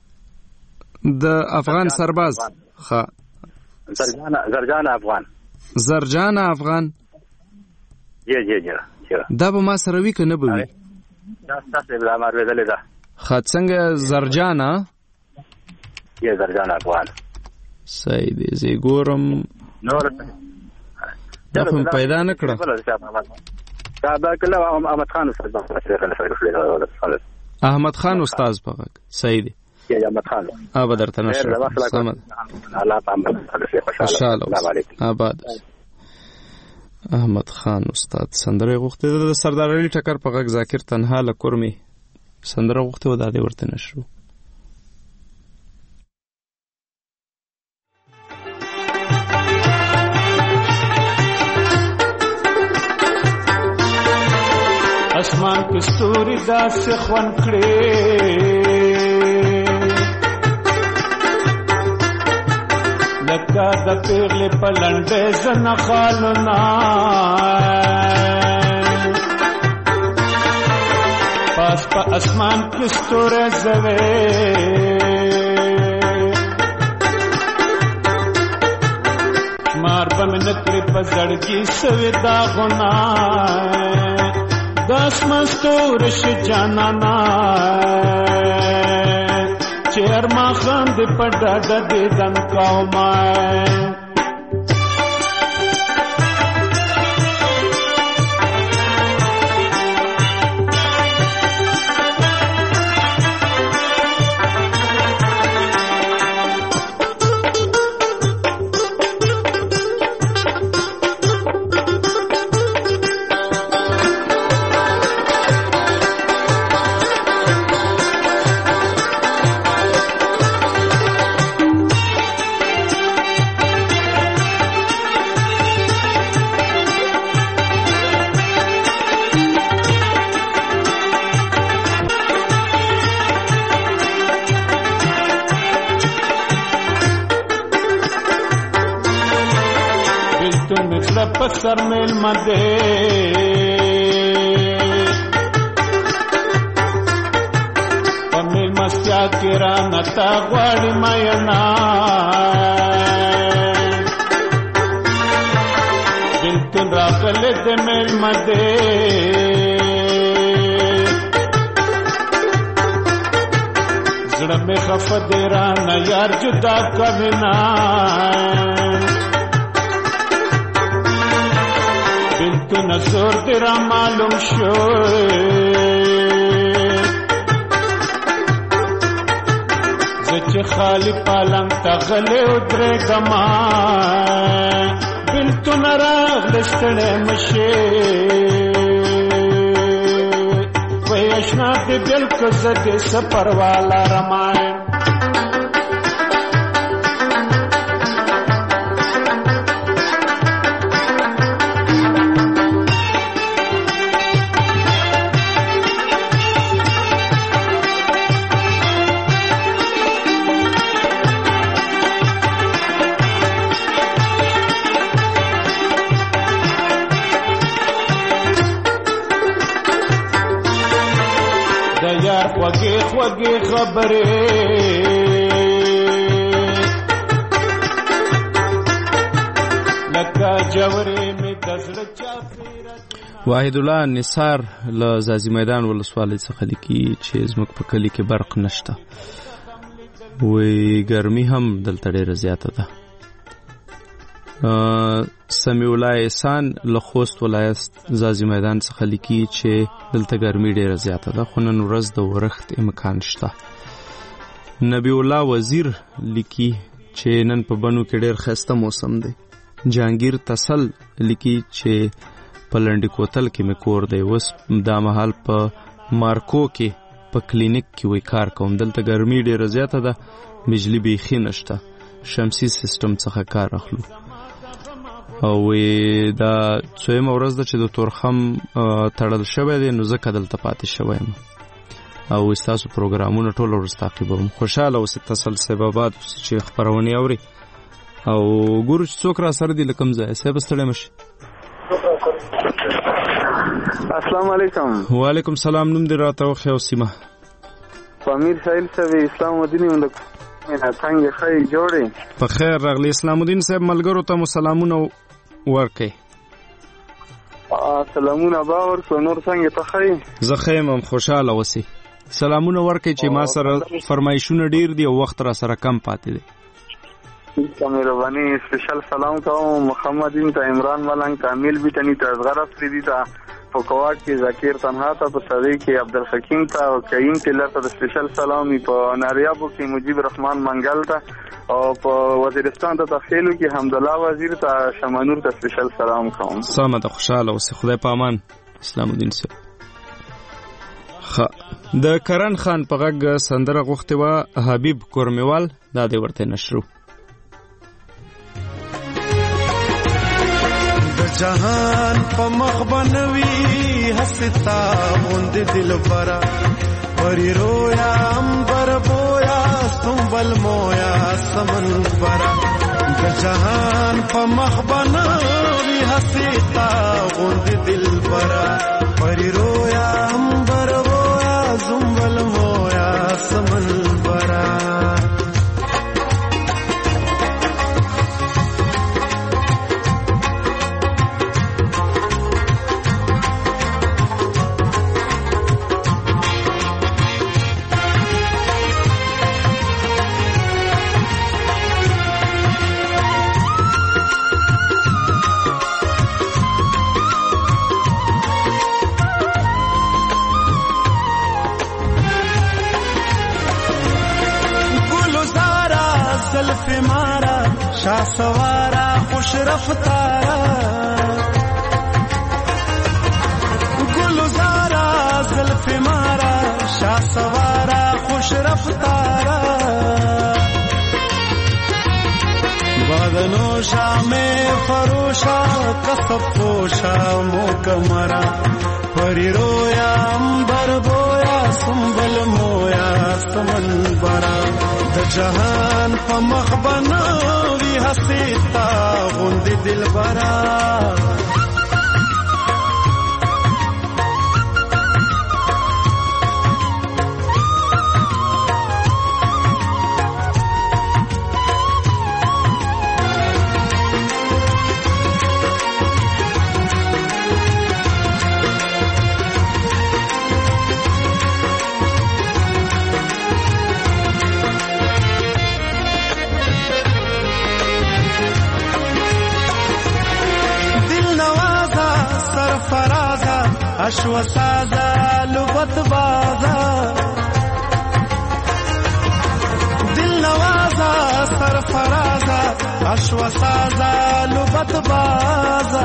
A: د افغان سرباز. ښه
Q: زرجان زرجان افغان.
A: زرجان افغان.
Q: جی جی جی.
A: دا به ما سره وی کنه به وي؟
Q: دا تاسو به امر ودلې ده.
A: ښه څنګه زرجان؟
Q: یا زرجان افغان.
A: صحیح دی. زه ګورم
Q: نور
A: دا خو پیدا نه کړه.
Q: دا کله احمد خان استاد.
A: احمد خان استاد په غږ. صحیح دی.
Q: یا احمد خان.
A: آبا درته نشره. سمه ده.
Q: الله پامه
A: خوشاله اوسه. آباد احمد خان استاد سندره غوښته د سردار علي ټکر په غږ ذاکر تنها له کورمي سندره غوښته و دا دې ورته نشرو.
R: اسمان کې ستوري داسې خوند کړې لکه د پیغلې په لنډې زنه خالونه پاس په اسمان کې ستوري زوي مار به مې نکړې په زړګي سوي داغونه داس مستورش جانانا چیر ما خاند پڑا دے دن قومائے پسر میل مدے پمیل مستیا کرا نتا غواړي ماینا بلتون راغل د میل مدے زړه مې خف دې را نه یار جدا کوینا تو نزور تیرا معلوم شو زچ خالی پالنگ تا غلے ادرے گما بل تو نراغ لستڑے مشے وی اشنا دی دل کزد سپر والا رمائے خوږې خوږې خبرې لکه جوړې مې د زړه چاپېره.
A: واحد الله نثار له ځاځي میدان ولسوالۍ څخه لیکي چې زموږ په کلي کې برق نشته، وی ګرمي هم دلته ډېره زیاته ده. سمیع الله احسان له خوست ولایت ځاځي میدان څخه لیکي چې دلته ګرمي ډېره زیاته ده، خو نن ورځ د ورښت امکان شته. نبی الله وزیر لیکي چې نن په بنو کې ډېر ښایسته موسم دی. جهانگیر تسل لیکي چې په لنډي کوتل کې مې کور دی، اوس دا مهال په مارکو کې په کلینیک کې وی کار کوم، دلته ګرمي ډېره زیاته ده، بجلی بیخي نشته، شمسي سیستم څخه کار اخلو. او دا څویمه ورځ ده چې د تورخم تړل شوی دی، نو ځکه دلته پاتې شوی یم او ستاسو پروګرامونه ټوله ورځ تعقیبوم. خوشحاله اوسئ تسل صاحب آباد چې خپرونې اوري او ګورو چې څوک را سره دي له کوم ځایه. صاحب ستړی مه شئ.
S: السلام علیکم.
A: وعلیکم سلام. نوم دې راته وښیه او سیمه.
S: امیر سایل صاحب اسلام الدین ولک نه څنګه ښه جوړې؟
A: په خیر راغلی. اسلام الدین صاحب ملګرو ته مو سلامونه ورکړئ.
S: سلامونه به ورکړو. نور څنګه ته ښه یې؟
A: زه ښه یم، خوشحاله اوسئ. سلامونه ورکړئ چې ما سره فرمایشونه ډېر دي او وخت را سره کم پاتې دی.
S: مهرباني. سپیشل سلام کوم محمد دین ته، عمران ملنګ ته، امیل بیتنی ته، اصغر افریدی ته، په کوات کې ذکیر تنها ته، په صدی کې عبدالحکیم ته او کریم ټیلر ته سپیشل سلامي، په ناریابو کې مجیب رحمان منګل ته او په وزیرستان ته تخیلو کې حمدالله وزیر ته، شمانور ته سپیشل سلام کوم.
A: سلام ته خوشاله اوسئ. خدای په امان. اسلام الدین صاحب خ د کرن خان په غږ سندره غوښتې وه حبیب کورمیوال، دا دې ورته نشرو.
I: جهان په مخ بنوي حستا غوند دل برا پری رویا امبر بویا سنبل مویا سمن برا د جهان په مخ بنوي حستا غوند دل برا پری رویا امبر بویا سنبل مویا سمن برا شاه سوارا خوش رفتارا گلزارا زلف مارا شاه سوارا خوش رفتارا بادنو شام فروشا کسب پوشا موکمرا پری رویا امبر بویا سنبل مویا سمن برا د جهان په مخ بنوي حسیتا غوند دل برا اشو سازا لبت بازا دل نوازا سرفرازا اشو سازا لبت بازا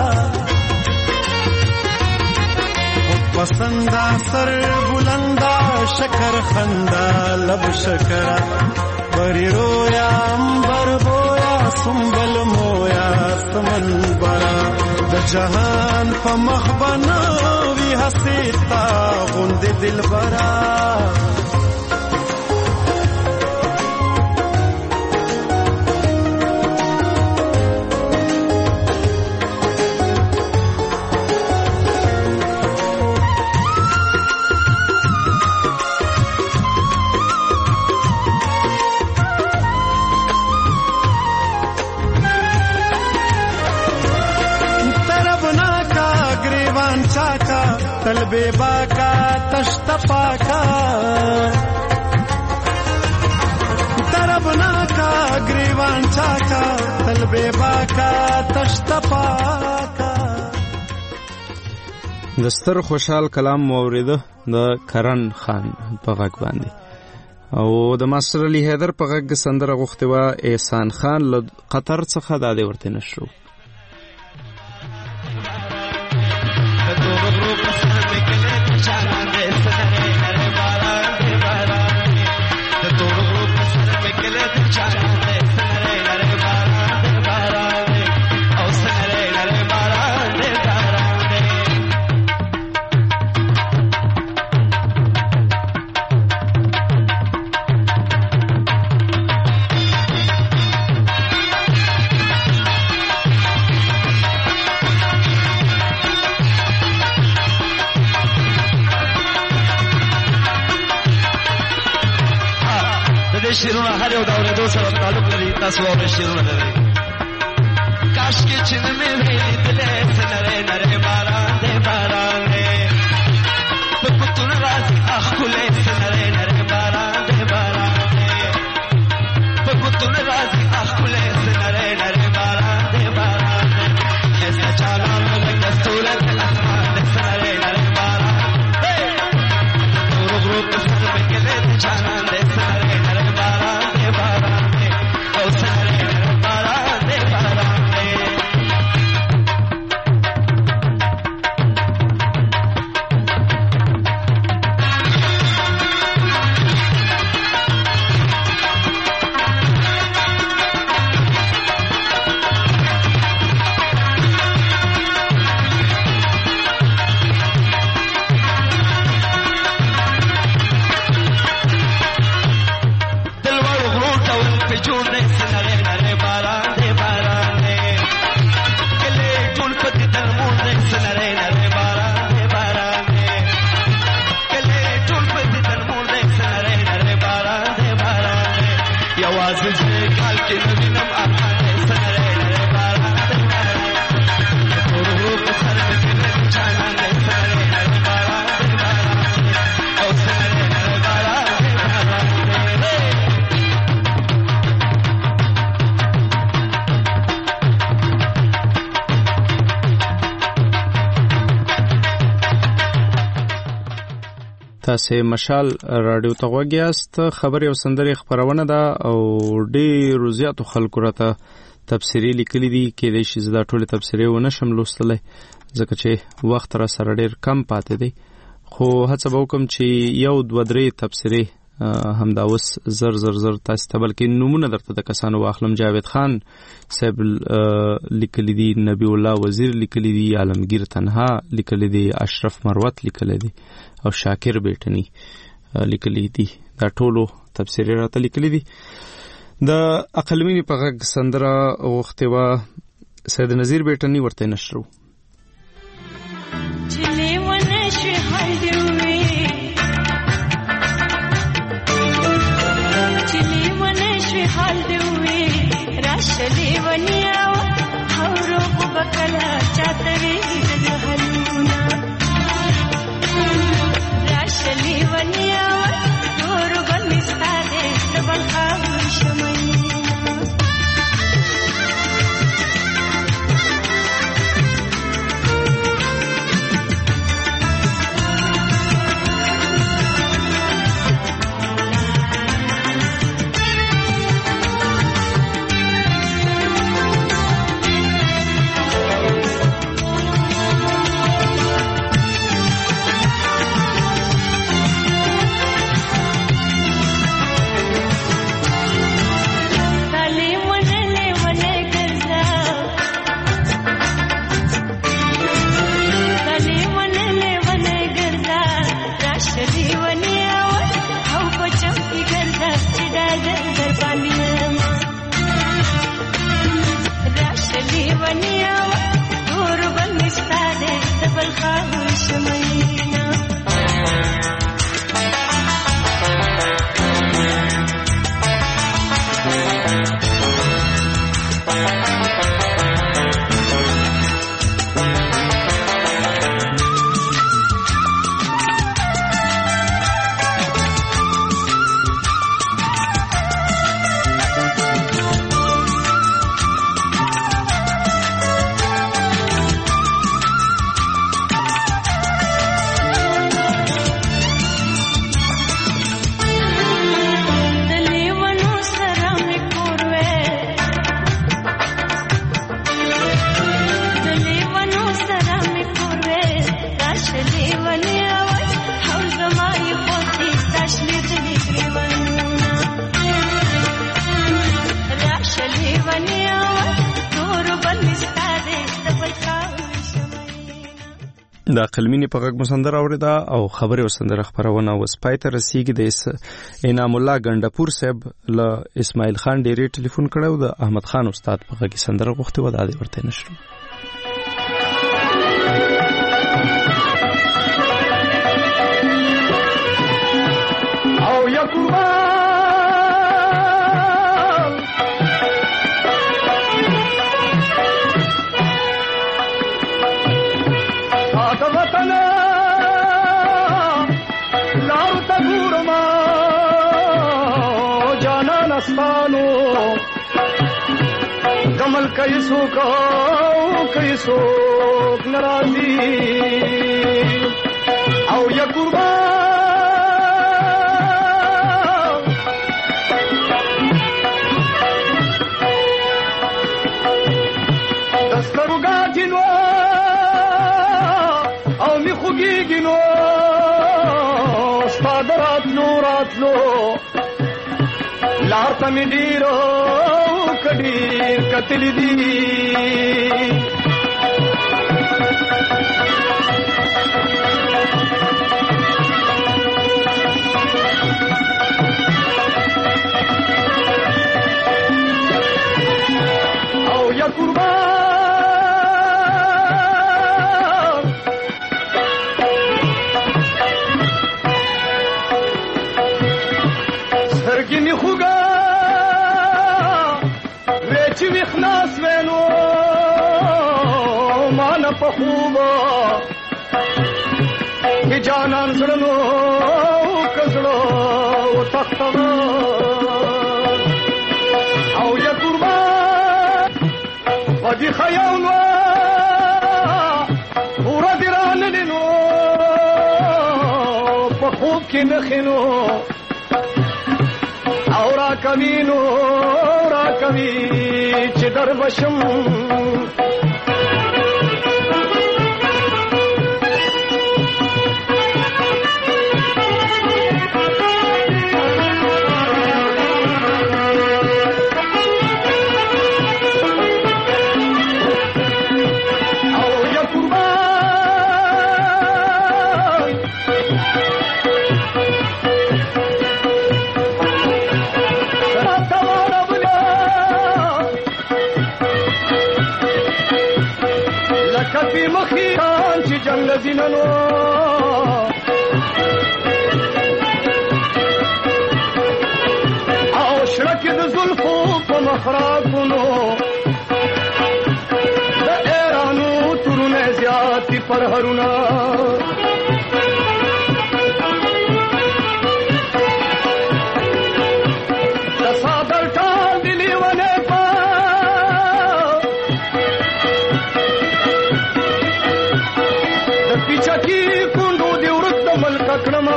I: پسندا سر بلندا شکر خندا لب شکرا بری رویا امبر بویا سنبل مویا سمن برا د جهان په مخ بنوي حسیتا غوند دل برا بے باکا تشت پاکا دربنا کا گریوان چاکا تل بے باکا تشت پاکا.
A: دستر خوشحال کلام موریده د کرن خان په غږ باندې او د ماستر علي حیدر په غږ سندره غوښتې وه احسان خان له قطر څخه دا دې ورته نشرو.
T: شیرونه هر یو د اورېدو سره تعلق لري. تاسو واورئ شیرونه لري. کاشکې چې نه مې وې لیدلی څه نری نری باران دی باران دی په کوتونه راځي اخ ښکلی څه نری نری باران دی باران دی په کوتونه راځي اخ ښکلی څه نری نری باران دی باران دی ښایسته چالان مو لکه ستوری د اسمان دی څه نری نری باران دی تورو غرو په سر مې کلی د جانان دی څه نری نری باران دی باران دی او څه نری نری باران دی باران دی.
A: تاسې مشال راډیو ته غوږ یاست. خبرې او سندرې خپرونه ده او ډېرو زیاتو خلکو راته تبصرې لیکلي دي. کېدای شي زه دا ټولې تبصرې ونه شم لوستلی ځکه چې وخت را سره ډېر کم پاتې دی، خو هڅه به وکړم چې یو دوه درې تبصرې همدا اوس زر زر زر تاسې ته بلکې نومونه درته د کسانو واخلم. جاوید خان صاحب لیکلی دي، نبی الله وزیر لیکلی دي، عالمگیر تنها لیکلی دي، اشرف مروت لیکلی دي او شاکر بیٹنی لیکلی دي. دا ټولو تبصرې راته لیکلی دي. د عقلمینې په غږ سندره غوښتې وه سید نظیر بیٹنی ورته نشرو.
O: شلی ونیا هورو بکلا چاتوی دهلونا راشلی ونیا هورو بنستاده دبل خام شمنی
A: د قلمینی په غږ مسندر اوریدا او خبرې وسندره خبرونه اوس پای ته رسیږي. د انعام الله ګندپور صاحب له اسماعیل خان ډیری ټلیفون کړو د احمد خان استاد په غږ سندره غوښتي و د دې ورته نشو.
R: او یا قربان آتا وطن لارو تا گورما جانا نستانو کمل کئیسو کو کئیسو نرازی او یا قربان گینو استاد راتلو راتلو لارتا می ډیرو کډیر کتلی دی او یا قربان گینی خوگا ویچی ویخناس وینو مانا پا خوبا کی جانان زرنو کزڑو تختغا او یا قربان ودی خیاونو پورا دیران لینو پا خوب کی نخینو اورا کمینو اورا کمی چه در بشم کتی مخیان چی جنگ زیننو او شرکی د زلفو پا مخراکونو د ایرانو ترون زیادی پرهرونا د صادر ټال دلی ونه پا چکی کندو دی ورد ملک کړما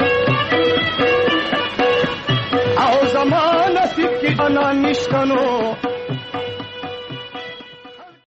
R: او زمانه سکی انا نشتنو